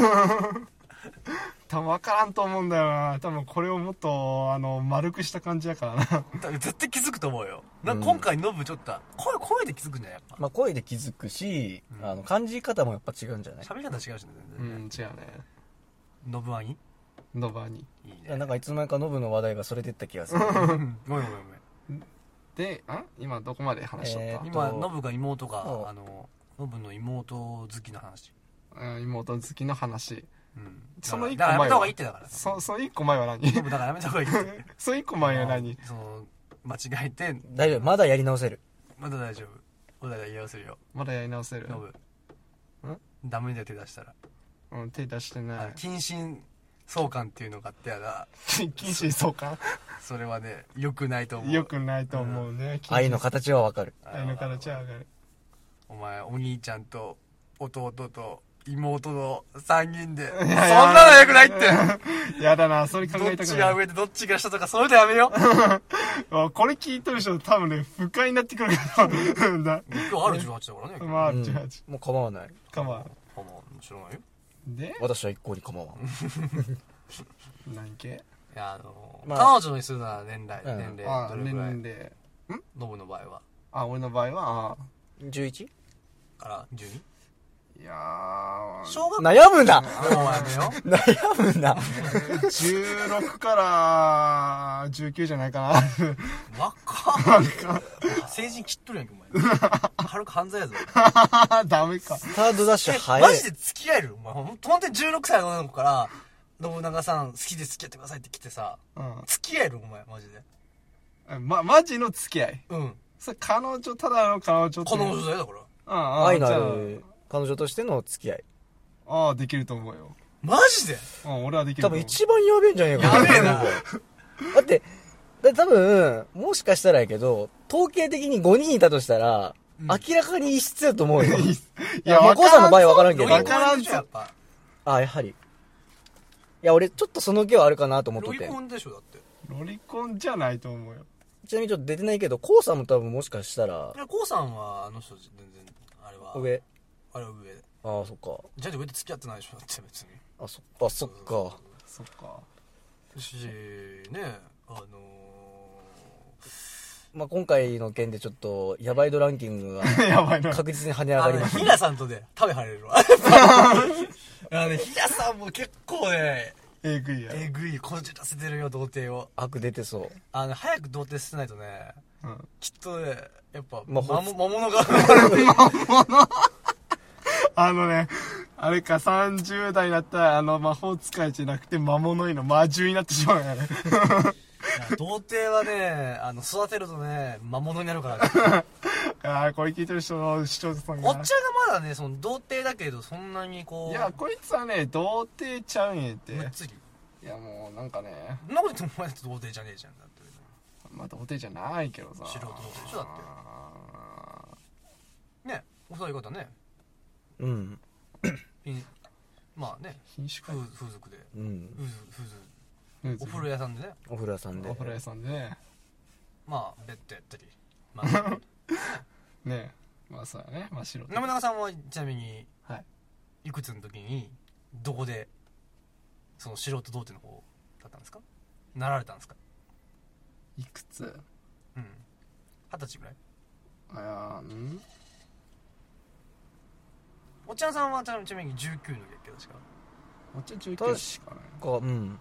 多分分からんと思うんだよな。多分これをもっとあの丸くした感じやからな絶対気づくと思うよ。なんか今回ノブちょっと声声で気づくんじゃないやっぱ。 まあ声で気づくし、うん、あの感じ方もやっぱ違うんじゃない。 喋り方違うしね全然ね。 うん違うね。 ノブアニノブアニいいね。 なんかいつの間にかノブの話題がそれてった気がするごめんごめんごめん。 であ今どこまで話しとった、えー、 今ノブが妹があのノブの妹好きの話、 うん、妹好きの話、 うん、 その一個前はやめた方がいいってだからそその一個前は何ノブだからやめた方がいいってその一個前は何その間違えて大丈夫まだやり直せるまだ大丈夫まだやり直せるよまだやり直せるノブんダメだよ手出したらうん手出してない謹慎相関っていうのがあってやな謹慎相関それはね良くないと思う良くないと思うね、 うん、愛の形はわかる愛の形はわかる。 お前お兄ちゃんと弟と妹のさんにんでそんなの良くないってやだなそれ考えたくない。 どっちが上でどっちが下とかそういうのやめようこれ聞いとる人多分ね不快になってくるけどだ今日あるじゅうはちだからねまあじゅうはち、 うん、もう構わない構わない構わない知らないよで私は一向に構わん何系いやあのーまあ、 彼女にするなら年代、うん、年齢どれぐらい年齢んノブの場合はあ俺の場合はじゅういちから じゅうにいやー小学悩むなもうやめよ悩むなじゅうろくからじゅうきゅうじゃないかな若っ成人切っとるやんけお前軽く犯罪やぞダメかスタートダッシュ早いマジで付き合えるお前ほんとにじゅうろくさいの女の子から信長さん好きで付き合ってくださいって来てさ、うん、付き合えるお前マジでま、マジの付き合いうんそれ彼女ただの彼女彼女だよだからああ愛のある彼女としての付き合いああできると思うよマジでうん俺はできると思う多分一番やべえんじゃねえかやべえなだってだ多分もしかしたらやけど統計的にごにんいたとしたら、うん、明らかに異質だと思うよいやお父さんの場合は分からんけど分からんじゃんやっぱあやはりいや俺ちょっとその気はあるかなと思っとってロリコンでしょだってロリコンじゃないと思うよちなみにちょっと出てないけどコウさんも多分もしかしたらいやコウさんはあの人全然あれは上あれは上ああそっかじゃあ上で付き合ってないでしょだって別にあそっかそっかそっかしねあのー、 まあ今回の件でちょっとヤバい度ランキングが確実に跳ね上がりました、 ね、ヒラさんとで食べはれるわあのねヒラさんも結構ねえぐいやえぐいこじらせてるよ童貞を悪出てそうあの早く童貞捨てないとね、うん、きっとねやっぱ、 まあ、 魔物が魔物あのね、あれか、さんじゅう代になったら、あの、魔法使いじゃなくて、魔物への魔獣になってしまうよね。 いや童貞はね、あの、育てるとね、魔物になるからね。 ああ、これ聞いてる人の視聴者さんが。 おっちゃんがまだね、その、童貞だけど、そんなにこう、 いや、こいつはね、童貞ちゃうんやって。 むっつり。 いや、もう、なんかね、 そんなこと言ってもお前だって童貞じゃねえじゃん。だって。 まあ、童貞じゃないけどさ。 素人童貞でしょだってあね、そういうことね。 うんピンまあね、 ー品種か風風俗で、 うん風俗、お風呂屋さんでね、 お風呂屋さんでお風呂屋さんでね。 まあ、ベッドやったり。まあ、 ねまあ、そうだね。まあ、白信長さんはちなみに、 はい。 いくつの時に、どこで、その素人童貞の方だったんですか？なられたんですか？ いくつ？ うん。二十歳ぐらい？ あやんおっちゃんさんはちなみにじゅうきゅうの時だっけ確か。 おっちゃんじゅうきゅうしかない。 かうん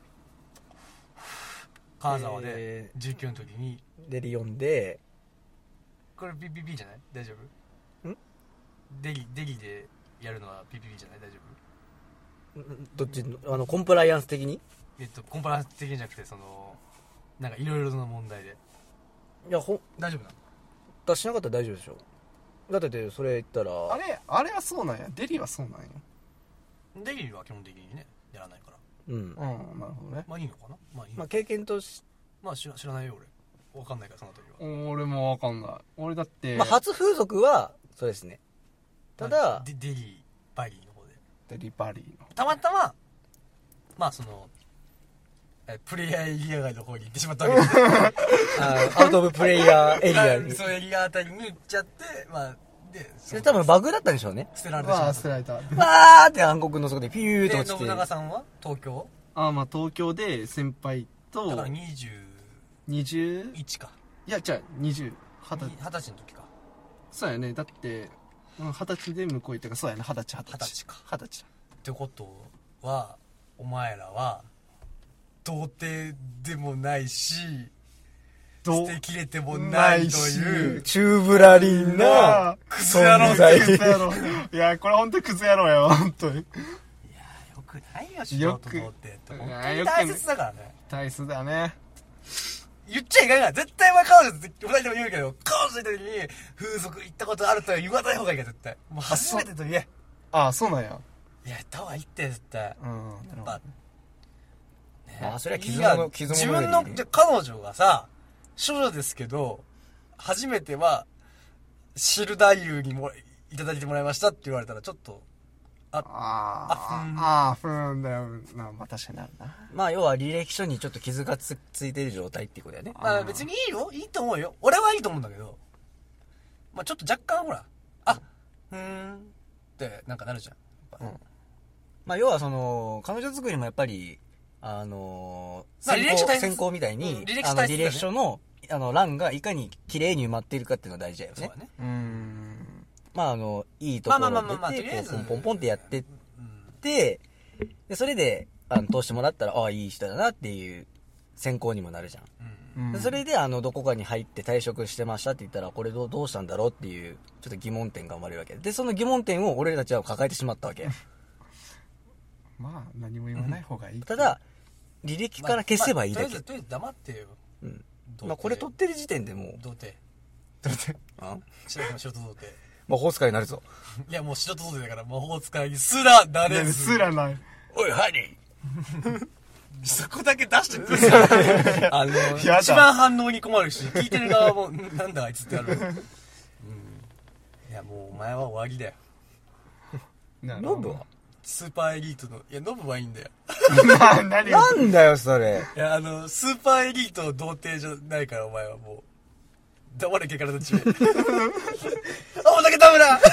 金沢でえじゅうきゅうの時に、 ー、で読んでこれ ピーピーピー じゃない？大丈夫？ ん？ デリ、デリでやるのは ピーピーピー じゃない？大丈夫？ どっちあのコンプライアンス的にえっと、コンプライアンス的じゃなくて、その、なんかいろいろな問題で。 いやほ大丈夫なの？ 出しなかったら大丈夫でしょ。だってそれ言ったらあれ、あれはそうなんや。デリはそうなんや。 デリは基本的にね、やらないから。 うんうん、なるほどね。 まあいいのかな？まあいいの。 まあ経験とし、 まあ知ら知らないよ俺。わかんないからその時は。 俺もわかんない。俺だって、 まあ初風俗はそうですね。ただデデリー、バリーの方で。 デリバリーの。 たまたま、まあその、えプレイヤーエリア外の方に行ってしまったわけですよ。 あアウトオブプレイヤーエリアにそうエリアあたりに行っちゃって、まあ、で、そので多分バグだったんでしょうね。 捨てられてしままあ、 った。 捨てられた。 わーって暗黒の底でピューとで、 落ちて信長さんは東京ああ、まあ、東京で先輩と、 だからにじゅにじゅうういちか。 いや、じゃあ、にじゅう、はたに二十歳の時か。 そうやね。だって、うん二十歳で向こう行ったから、そうやね。二十歳、二十歳。 二十歳か二十歳。 ってことは、お前らは、童貞でもないし、 ど捨てきれてもないという、 チューブラリンなクズ野郎存在クズ野郎。いや、これ本当にクズ野郎やわ、本当に。 いやーよくないよ、素人よく童貞って。 い本や当に大切だからね。 大切だね。 言っちゃいけないから、絶対お前彼女って二人とも言うけど、彼女いた時に風俗行ったことあるとは言わない方がいいから、絶対。もう初めてと言え。 ああ、そうなんや。 いや、やった方がいいって、絶対。 うん。 やっぱ、ねまあそれは傷いや物傷自物よりね分の、じゃ彼女がさ、少女ですけど、初めては、シルダーユにもいただいてもらいましたって言われたら、ちょっと、 ああふんあ、ああ、ふーんだよ。なまあ、確かになるな。 まあ要は履歴書にちょっと傷がつついてる状態っていうことだよね。 まあ別にいいよ。いいと思うよ。俺はいいと思うんだけど、まあちょっと若干ほら、あ、ふーんってなんかなるじゃん。やっぱまあ要はその彼女作りもやっぱりあのーまあ履歴書大切選考みたいに、 うん履歴書あの大切だよね履歴書のあの欄がいかに綺麗に埋まっているかっていうのが大事だよねそうだ。ね。 うーん。 まああのいいところまあまあまあまあまあ出とりあえずてこうポンポンポンってやってっうんて、でそれであの通してもらったらああいい人だなっていう選考にもなるじゃん。 うんでそれであのどこかに入って退職してましたって言ったらこれどうどうしたんだろうっていうちょっと疑問点が生まれるわけで、その疑問点を俺たちは抱えてしまったわけ。 まあ、何も言わない方がいい。 ただ履歴から消せばいいだけ。 まあとりあえず、とりあえず黙ってよ。 うん。 童貞まあこれ撮ってる時点でもう、 童貞。 あ白の素人童貞。 魔法使いになるぞ。 いやもう素人童貞だから魔法使いにすらなれず。 すらない。 おい、ハニそこだけ出してくれよ。あの、 やだ一番反応に困るし、聞いてる側も、んなんだあいつってなる。うん。いやもうお前は終わりだよ。 なー。ノブはスーパーエリートの、いや、ノブはいいんだよ。 な何がなんだよ、それ。 いや、あの、スーパーエリートの童貞じゃないから、お前はもう。黙れ、けからのちめ。あ、お酒ダメだ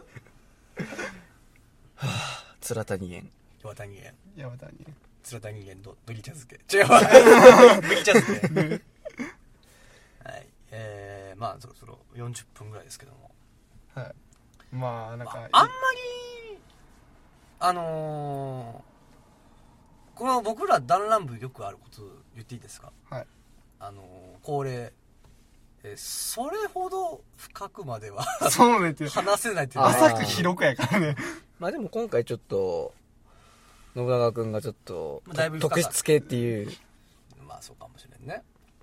つらたにえん。 岩谷園。 山田に。 鶴田人間とドリ茶漬け。違うわ。麦茶漬け。はい。えー、まあそろそろよんじゅっぷんぐらいですけども。 はい。まあ、なんか、 あんまり、あのー、この僕ら弾丸部よくあること言っていいですか？ はい。 あのー、恒例えそれほど深くまではそうねって。 話せないっていうのは浅く広くやからね。 まあでも今回ちょっと信長くんがちょっとまあだいぶ深かった特質系っていうまあそうかもしれんね。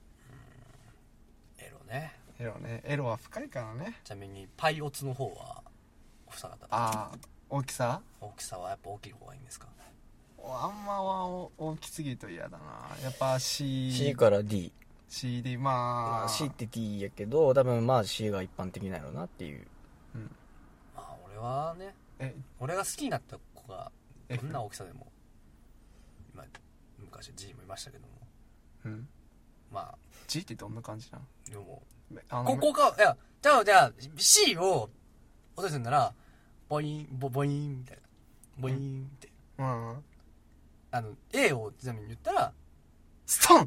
うんエロね。 エロね。エロは深いからね。 ちなみにパイオツの方は深かった。 ああ、大きさ大きさはやっぱ大きい方がいいんですか？ あんまは大きすぎると嫌だな。やっぱ C。 C から D。 C で、 ままあ。 あ C って D やけど、多分まあ C が一般的なのなっていう。 うん。 まあ俺はね、 え、 俺が好きになった子がえどんな大きさでも、まあ昔 G もいましたけども、 うん。 まあ G ってどんな感じなの？ でもあのここかいやじゃあじゃあ C を落とすんならボインボボインみたいなボインって、 うん。 あの A をちなみに言ったらストン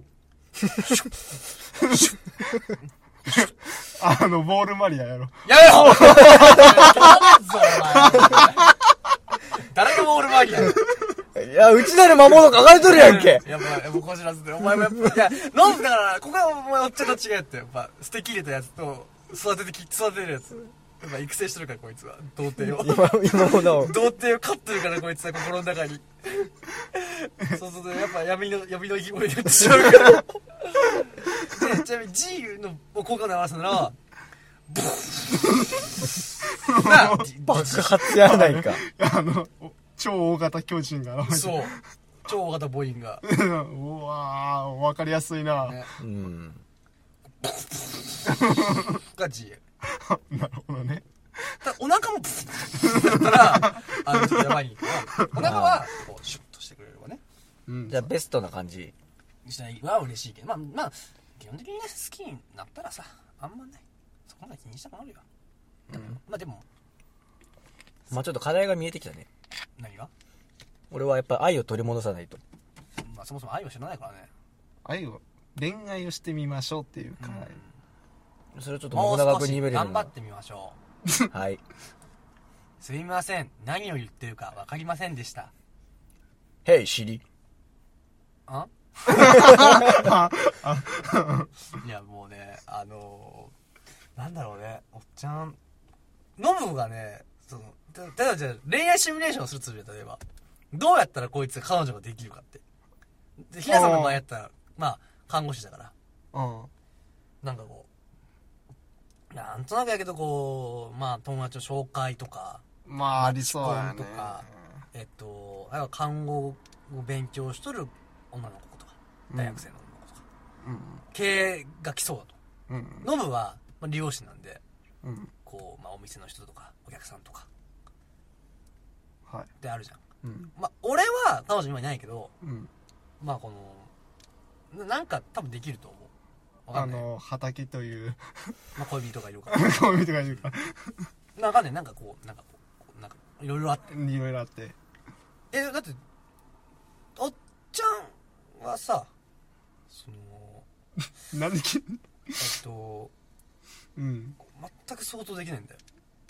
あの、ボールマリアやろ。 やめろ誰がボールマリアいや、うちなる魔物書かれとるやんけ。 やっぱ、やっぱこじらせて、お前もやっぱ、いや、飲んだから、ここはお前おっちゃんと違うって、やっぱ、捨て切れたやつと、育ててき、育てるやつ。やっぱ育成してるからこいつは、童貞を。 今、今もなお。 童貞を飼ってるからこいつは心の中に。そうすると、やっぱ闇の、闇の生き物になってしまうから。で、ちなみに G の効果で表すなら、ボーンなあ、 爆発やないか。 あの、超大型巨人が現れて。 そう。超大型ボインが。 うわー、わかりやすいな。 ね、 うん。 が G。 なるほどね。 だお腹もプッだったら、あの、ちょっとやばいから、お腹は、こう、シュッとしてくれればね。 うん。 じゃあベストな感じ。 しないは嬉しいけど、まあ、まあ、基本的にね、好きになったらさ、あんまね、そこまで気にしたくなるよ。うん、まあでも、 まあちょっと課題が見えてきたね。 何が？ 俺はやっぱ愛を取り戻さないと。 まあそもそも愛を知らないからね。 愛を、恋愛をしてみましょうっていう課題。 うん、それをちょっともう信長少し君に言える頑張ってみましょう。はい。 すみません。何を言ってるか分かりませんでした。 へい、尻。 あいやもうね、あのー、なんだろうね、おっちゃん、ノブがね、その、例えばじゃあ恋愛シミュレーションをするつもりで、例えば、どうやったらこいつ彼女ができるかって。で、ひなさんの場合やったら、まあ、看護師だから、 うん。 なんかこう、なんとなくやけどこう、まあ友達の紹介とか、 まあ、ありそうやね。 とか、えっと、あるいは看護を勉強しとる女の子とか、大学生の女の子とか、 うん。 経営が来そうだと。 うん。 ノブは、まあ、利用師なんで、 うん。 こう、まあ、お店の人とか、お客さんとか、 はい。 であるじゃん。 うん。 まあ、俺は、彼女今いないけど、 うん。 まあ、この、ななんか多分できると思う。わかんない。 あの、畑という、 まあ、恋人がいるから。 こういう人がいるかなんかね、なんかこう、なんかこう、なんか、いろいろあって。 ら、いろいろあって。 え、だって、おっちゃんはさ、その、 なんでき、 えっと、 うん。 全く想像できないんだよ。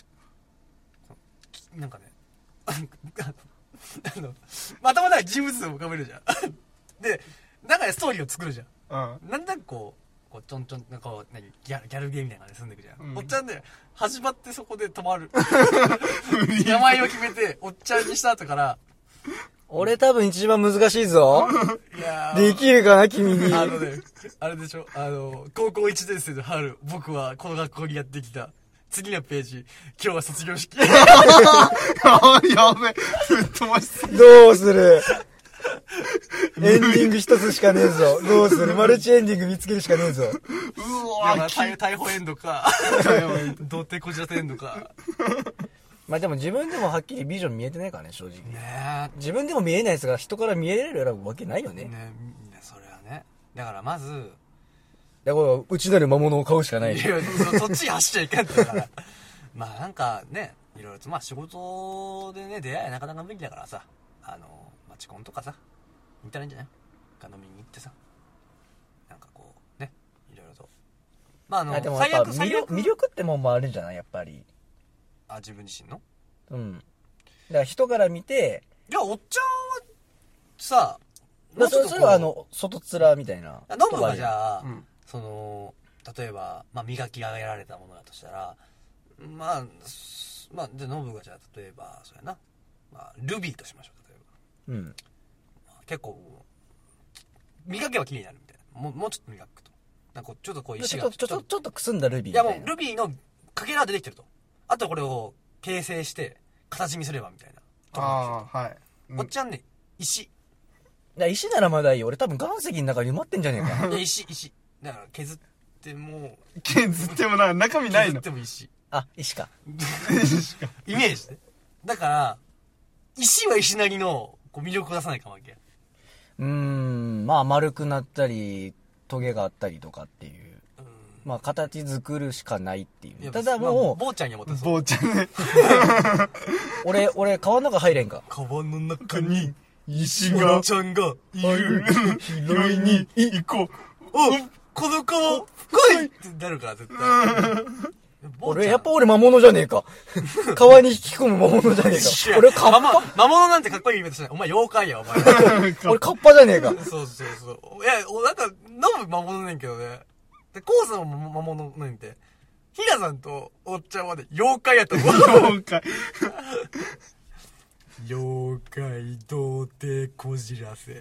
なんかね、あの、まともな人物を浮かべるじゃん。で、中でストーリーを作るじゃん。 うん。 なんだかこう、こうちょんちょん、なんかこう、何、ギャル、ギャルゲーみたいな感じで進んでいくじゃん。 うん、 おっちゃんね、始まってそこで止まる。名前を決めて、おっちゃんにした後から、 俺多分一番難しいぞ。 いやーできるかな、君に。 あのね、あれでしょ、あの、高校いちねん生の春、僕はこの学校にやってきた。次のページ、今日は卒業式。 やべ、ぶっ飛ばしすぎ。 どうするエンディング一つしかねえぞ。どうするマルチエンディング見つけるしかねえぞ。 うわまあ、 き逮逮捕エンドか、童貞こじらせエンドか。 まあでも自分でもはっきりビジョン見えてないからね、正直。 ね自分でも見えないやつが人から見えれるわけないよえ。 ね。 ねえ、それはね。だからまず、 だから、うちなる魔物を買うしかないい。 や、そそっちに走っちゃいかんってだから。まあなんかね、いろいろと、まあ仕事でね、出会いなかなか無理だからさ、あの、マチコンとかさ、行ったらいいんじゃないか、飲みに行ってさ。なんかこう、ね、いろいろと。まああの、 あでもやっぱ最悪、 魅最悪力、魅力ってもんもあるんじゃないやっぱり。 あ、自分自身のうん。だから人から見て、 いや、おっちゃんは、さ、 まあ、それそれはあの、 の、外面みたいな。 ノブがじゃあ、 うんその、 例えば、まあ、磨き上げられたものだとしたらまあまあでノブがじゃあ例えばそうやな、まあ、ルビーとしましょう。例えば、 うん。 まあ、結構磨けば綺麗になるみたいな。もうもうちょっと磨くとなんかちょっとこう石がちょっと、ちょっと、ちょっとくすんだルビーいやもみたいうな。 ルビーのかけらでできてると。あとこれを形成して形にすればみたいな。 ああはい、うんおっちゃんね石。 いや石ならまだいいよ。俺多分岩石の中に埋まってんじゃねえか。 いや石石だから削っても削ってもな中身ない削のっても石あ、石か。 イメージね。だから石は石なりのこう魅力を出さないかんわけ。 うーん、まあ丸くなったり、トゲがあったりとかっていう。 うんまあ形作るしかないってい。 いうやただまあもう、 坊ちゃんには思ったらそう坊ちゃんね俺、俺、川の中入れんか。 カバンの中に石坊ちゃんがいる。 拾いに行こうおこの川深いってなるから絶対。坊ちゃん俺、やっぱ俺魔物じゃねえか。川に引き込む魔物じゃねえか。俺カッまま魔物なんてかっこいいイメージしない。お前妖怪やお前。 パ、俺カッパじゃねえか。 そうそうそう。いや、おなんか、飲む魔物ねんけどね。で、コウさんも魔物ねんて。ヒラさんとおっちゃんはね、妖怪やと思う。 今回妖怪童貞こじらせ。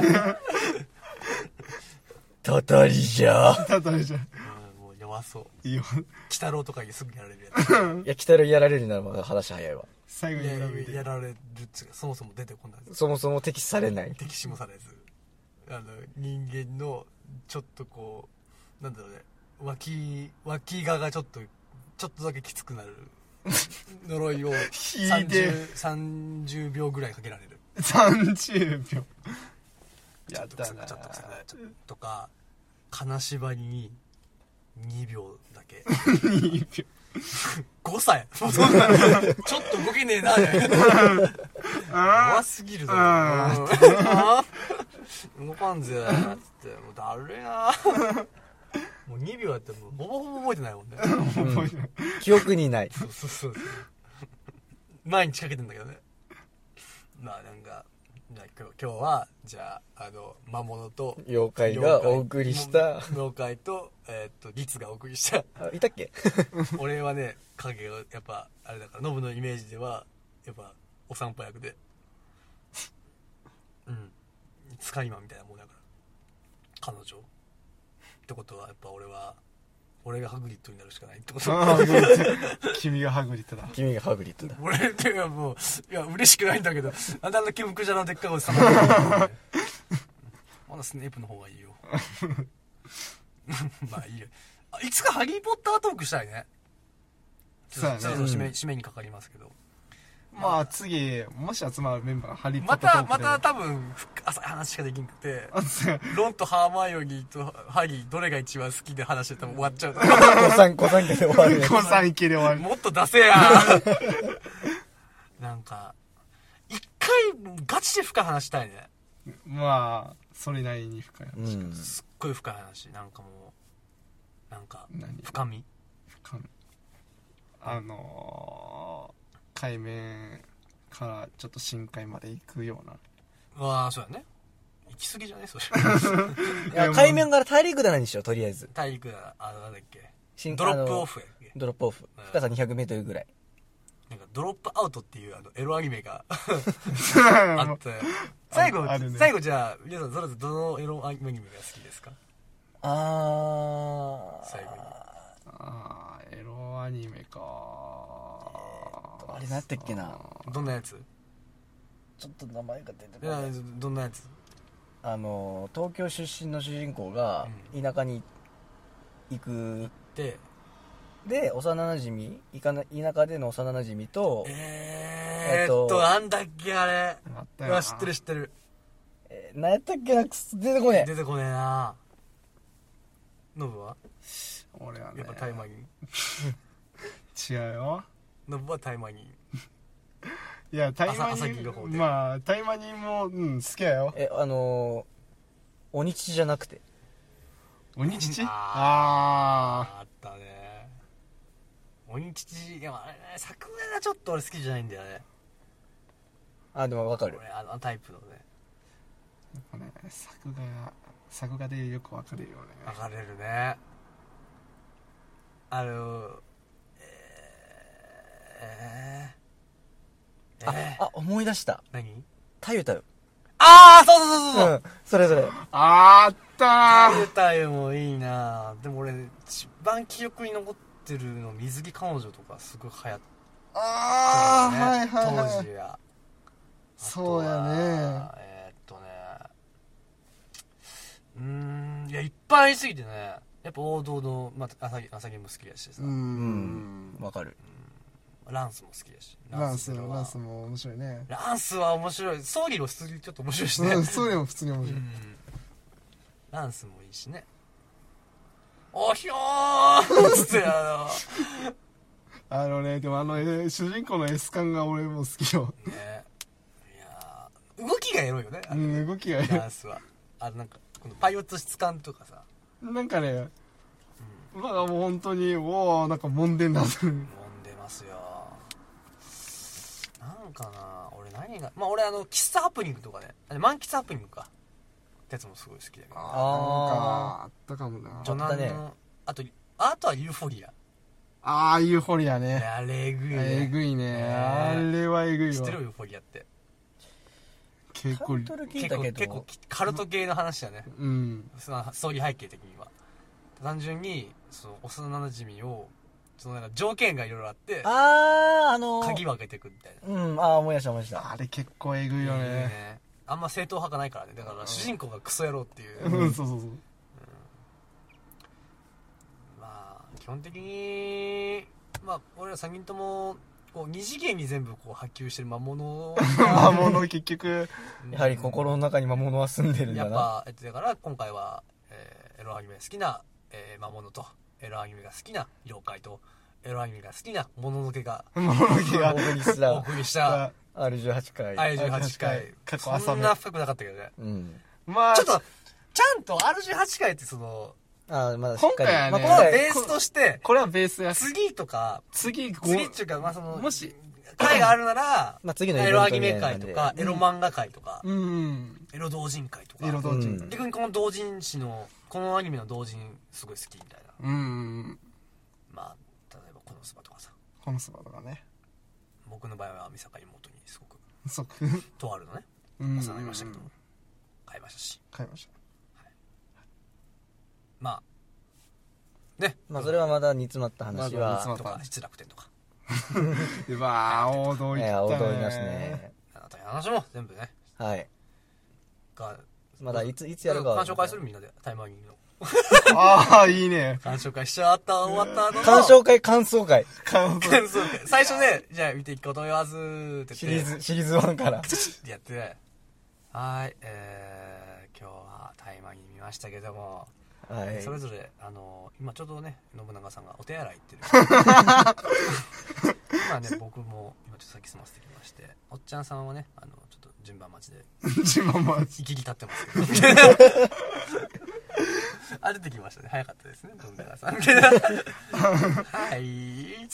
たたりじゃ。 ただじゃんうんもう弱そう。 いいよ鬼太郎とかにすぐやられるやいや、来たらやられるならまだ話早いわ。 最後つ。いやに選ぶいややられるっつうか、そもそも出てこない。 そもそも敵視されない。 敵視もされず。あの、人間の、ちょっとこう、なんだろうね、脇、脇ががちょっと、ちょっとだけきつくなる。呪いをひで 30、さんじゅうびょうぐらいかけられる。 さんじゅうびょうやっちょっとくたなさちょっとくさちょっとか、金縛りににびょうだけ。 にびょごさいもうそんなちょっと動けねえな、みたいな。怖すぎるぞ。 あ動かんぜ、つって。もうだるいな。もうにびょうやってもうほぼほぼ覚えてないもんね。 うん記憶にない。 そうそうそう。毎日かけてんだけどね。まあなんか、じゃあ今日今日は、じゃあ、あの、魔物と、 妖怪がお送りした。 妖怪と、えーっと、リツがお送りした。 あいたっけ俺はね、影が、やっぱ、あれだから、ノブのイメージでは、やっぱ、お散歩役で。うん。使い魔みたいなもんだから。彼女。ってことは、やっぱ俺は、俺がハグリッドになるしかないってこと。 あー君がハグリッドだ君がハグリッドだ。 俺っていうかもう、いや、嬉しくないんだけど、あんたのキムクジャのでっかいおじさんまだスネープの方がいいよ。まあいいよ。あいつかハリーポッタートークしたいね。 そうやねそろそろ締め、締めにかかりますけど。 まあ次もし集まるメンバーがハリー・ポまッタートーた、まクでた多分、浅い話しかできんくて、 あそうロンとハーマイオニーとハリー、どれが一番好きで話して多分終わっちゃう。 ご参、ご参加で終わるね。 ご三期で終わるもっと出せやなんか、一回ガチで深い話したいね。 まあそれなりに深い話、 うん。 すっごい深い話。なんかもう、なんか、 何深み。 深みあのー、海面からちょっと深海まで行くようなうわあ、そうやね。行き過ぎじゃねそれ。 いや海面から大陸棚にしよう、とりあえず。 大陸だ、あの、なんだっけ。 新ドロップオフやっけ。 ドロップオフ。深さにひゃくメートルぐらい。 なんか、ドロップアウトっていうあの、エロアニメがあって。最後、 あるね最後じゃあ、皆さんそれぞれどのエロアニメが好きですかあー。 最後に。 あーエロアニメかあれ何やったっけな。 どんなやつちょっと名前が出ていやこない。 どんなやつあの、東京出身の主人公が田舎に行く。 で、 で、幼馴染いかな田舎での幼馴染と、 えーっと、なんだっけあれ。 あったよなうわ、知ってる知ってる。 えー、何やったっけな、くそ出てこねえ。 出てこねえな。ノブは俺はねやっぱタイマギン。 違うよノブはタイマギン。 いやタイマ朝ニ朝日の方でまあタイマニもうん好きやよえ、あのー、鬼父じゃなくて。 鬼父あああったね。鬼父、いやあれね、作画がちょっと俺好きじゃないんだよね。 あ、でもわかる。 俺、あのタイプのね。 あね作画作画でよくわかるよね分かれるね。 あのえー、えー、えー、 あ、あ、思い出した。 何？ たゆたゆ。 ああ、そうそうそうそう。 うん、それそれ。 あったー。 たゆたゆもいいな。でも俺一番記憶に残ってるの水着彼女とかすごい流行ってあー、 たよね、 はいはいはい。 当時や。 そうやね。 えー、っとねうーん、いやいっぱいありすぎてね、やっぱ王道の、まあ、朝朝毛も好きだしさ、 うーん。 わかる。 ランスも好きだし、 ランス、 はランスも面白いね。 ランスは面白い。ソーリーも普通にちょっと面白いしね、 うん、そういうのも普通に面白い。 うん、ランスもいいしね。おひょーっつってああのね、でもあの、えー主人公の S 感が俺も好きよ。 のね、いやー動きがエロいよね、あれうん、動きがいい。 ランスはあのなんかこのパイオツ質感とかさ、 なんかね、まあもう本当に、おおなんか揉んでんな。 飲んでますよ。なんかな、俺何が、まあ俺あの喫茶ハプニングとかね、あれ満喫ハプニングかってやつもすごい好きだけど、 あー、なんか、あったかもな。 ジョナンの、 あったねあとあとはユーフォリア、 ああ、ユーフォリアいね。 やあれえぐいね、 えぐいね。 ねあれはえぐいわ知って。るユーフォリアって。 結構タイ、トル聞い結たけ構結構ど、 カルト系の話だね、 うん。 そのストーリー背景的には単純にその幼なじみをそのなんか条件がいろいろあってあー、あのー、 鍵を開けていくみたいな、 うん、あー、思い出した思い出した。 あれ結構えぐいよいいね。 ね、あんま正統派がないからね、だから主人公がクソ野郎っていう、 うん、そうそうそう。 まあ基本的にまあ俺らさんにんともこう二次元に全部こう波及してる魔物魔物結局、 やはり心の中に魔物は住んでるんだな。 やっぱえっとだから今回は、えーエロアニメ好きな、えー魔物とエロアニメが好きな妖怪とエロアニメが好きなもののけが魔物気おが、 送りしおた送りしたアールじゅうはち 回。 アイじゅうはち 回過去浅めそんな深くなかったけどね、 うん。 まあ、 ちょっとちゃんと アールじゅうはち 回ってそのあー、まだしっかり。 今回はねまあ、 こ今回のベースとしてこれはベースや。 次とか次、ご次っていうかまあそのもし、 回があるならまあ次のイベンエトロアニメ会みたいな感じでとかエロ漫画会とかうん。 エロ同人会とかエロ同人うん。 逆にこの同人誌のこのアニメの同人すごい好きみたいな、 うん。 まあ例えばこのスバとかさ、 このそばとかね。 僕の場合は美坂妹にすごくそっとあるのねうんお世話になりましたけど買いましたし、 買いましまあね、 まあそれはまだ煮詰まった話まだ煮は詰まっとか失楽天とかた。うわー、王道い行ったね。 や踊りますね。 あなたの話も全部ねはい。 がまだいついつやるかは鑑賞会するみんなでタイマーギングのああ、いいね。 鑑賞会しちゃった終わった後の鑑賞会感想会感想。 感想会最初ねじゃあ見ていこうと思いますって言ってシリーズシリーズワンからってやってはいえー、今日はタイマーギング見ましたけども、 はいそれぞれあの今ちょうどね信長さんがお手洗い行ってる今ね僕も今ちょっと先済ませてきましておっちゃんさんはねあのちょっと順番待ちで自慢も息切り立ってますけどあ出てきましたね早かったですね信長さんはい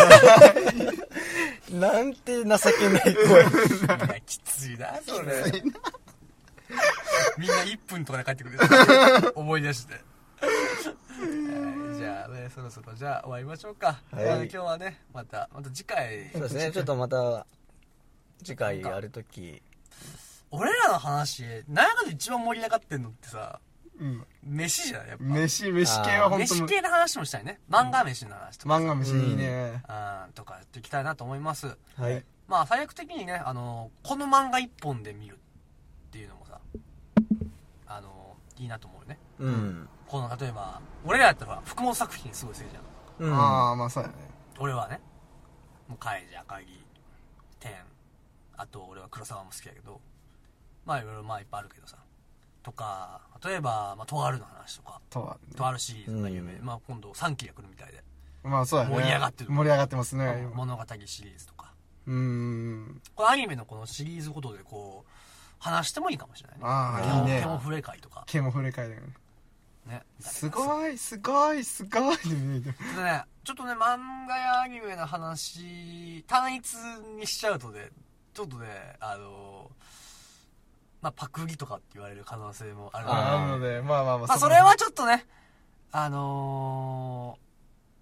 なんて情けない声いやきついなそれみんないっぷんとかで帰ってくる思い出して、はい、じゃあ、ね、そろそろじゃあ終わりましょうか、 はいまあ今日はねまたまた次回そうですねちょっとまた次回やるとき俺らの話中で一番盛り上がってんのってさうん。 飯じゃないやっぱ飯、飯系は本当飯系の話もしたいね漫画飯の話とかさ、 漫画飯いいね。 うんとかやっていきたいなと思いますはいまあ最悪的にねあのこの漫画一本で見るっていうのもさあのいいなと思うよねうんこの例えば俺らやったら福本作品すごい好きじゃんうんああ、まあそうやね。 俺はねもうカイジ赤木天あと俺は黒沢も好きだけどまあいろいろまあいっぱいあるけどさとか例えば、まあ、とあるの話とかとは。 とあるシリーズが有名、 うんまあ今度さんきが来るみたいでまあそうやね。 盛り上がってる盛り上がってますね。 物語シリーズとかうーん。 これアニメのこのシリーズごとでこう話してもいいかもしれないねあ毛もあ、いいね毛。も触れ会とか毛も触れ替える。 ねすごい、すごい、すごい。 ちょっとねちょっとね漫画やアニメの話単一にしちゃうとねちょっとねあのまあパクリとかって言われる可能性もあるのでああ、なので、まあまあまあ。 まあそれはちょっとねあのー、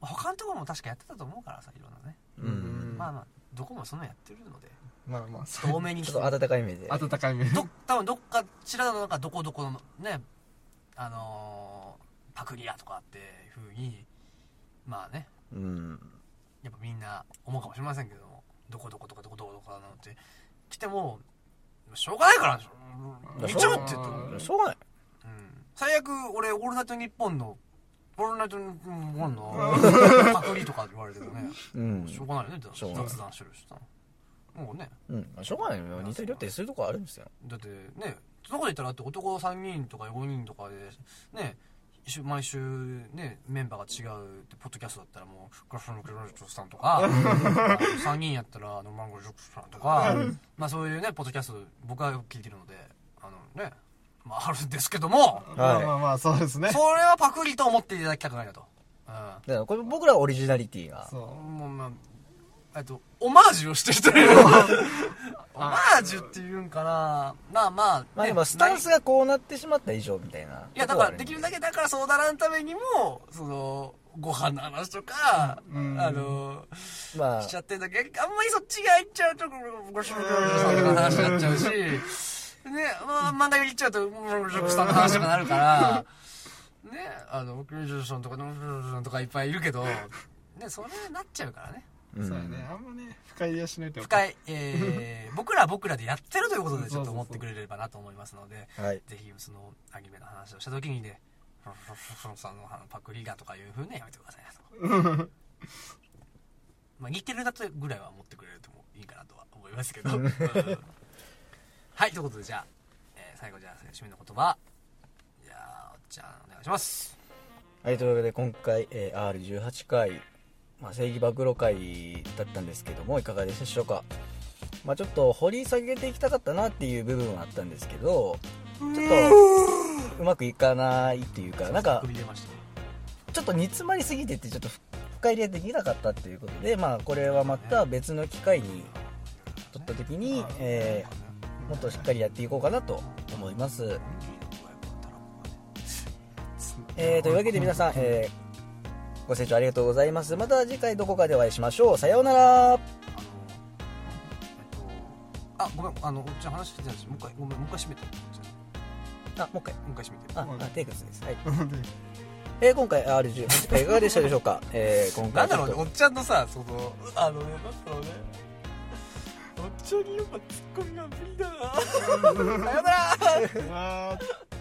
他のところも確かやってたと思うからさ、いろんなね、 うん、 まあまあどこもそんなやってるので、 まあまあ多めにちょっと温かい目で温かい目ど多分どっかしらのなんかどこどこのね、あのー、パクリやとかっていう風にまあね、 うん、 やっぱみんな思うかもしれませんけども、どこどことかどこどことかなんて来てもしょうがないから見ちゃうって言ってもしょうがない、 うん、最悪俺オールナイトニッポンのオールナイトニッポンのパクリとか言われてもね、うん、しょうがないよね、雑談してるしさ、もうね、 うん、しょうがないよ、似てるってそういうとこあるんですよ。 だってね、そこで言ったらだって男さんにんとかごにんとかでね、毎週ねメンバーが違うポッドキャストだったらもうグラフのグラフさんとかさんにんやったらあのマンゴージョックさんとかまあそういうねポッドキャスト僕はよく聞いてるので、あのね、まああるんですけども、 まあまあまあそうですね、 それはパクリと思っていただきたくないなと、うん、 だからこれ僕らオリジナリティがそうもうまあえっとオマージュをしてるというオマージュっていうんかな、まあまあ、ね、 まあでもスタンスがこうなってしまった以上みたいな、 いやだからできるだけだからそうならんためにもそのご飯の話とか、うん、あのまあしちゃってんだけど、あんまりそっちがいっちゃうとごしゅうさんとかの話になっちゃうしね、まあ漫画言っちゃうとごしゅうさんの話とかなるからね、あのごしゅうさんとかのさんとかいっぱいいるけどね、それになっちゃうからね、 うん、そうやね、あんまね深入りはしないと深い、えー、僕らは僕らでやってるということでちょっと思ってくれればなと思いますので、はい、ぜひそのアニメの話をした時にね、フロンさんのパクリがとかいう風にやめてくださいなとまあ似てるなとぐらいは思ってくれるともいいかなとは思いますけどはい、ということでじゃあ、えー、最後じゃあ締めの言葉じゃあおっちゃんお願いします。 はい、というわけで今回、えー、アールじゅうはち 回まあ、正義暴露会だったんですけどもいかがでしょうか。まあ、ちょっと掘り下げていきたかったなっていう部分はあったんですけど、ちょっとうまくいかないっていうか、なんかちょっと煮詰まりすぎててちょっと深入りができなかったっていうことで、まあこれはまた別の機会に撮った時に、えー、もっとしっかりやっていこうかなと思います。えー、というわけで皆さん、えーご清聴ありがとうございます。また次回どこかでお会いしましょう。さようなら。 あ、ごめん、あの、じゃあ話してたし、もう一回、ごめん、もう一回閉めて。 あ、もう一回。 もう一回閉めて。 あ、あテイクツです。はい。えー、今回 アールじゅうはち 回いかがでしたでしょうか。えー、今回なんだろうね、おっちゃんのさ、その、あのね、なんだろうね。おっちゃんにやっぱツッコミが無理だな。さようなら。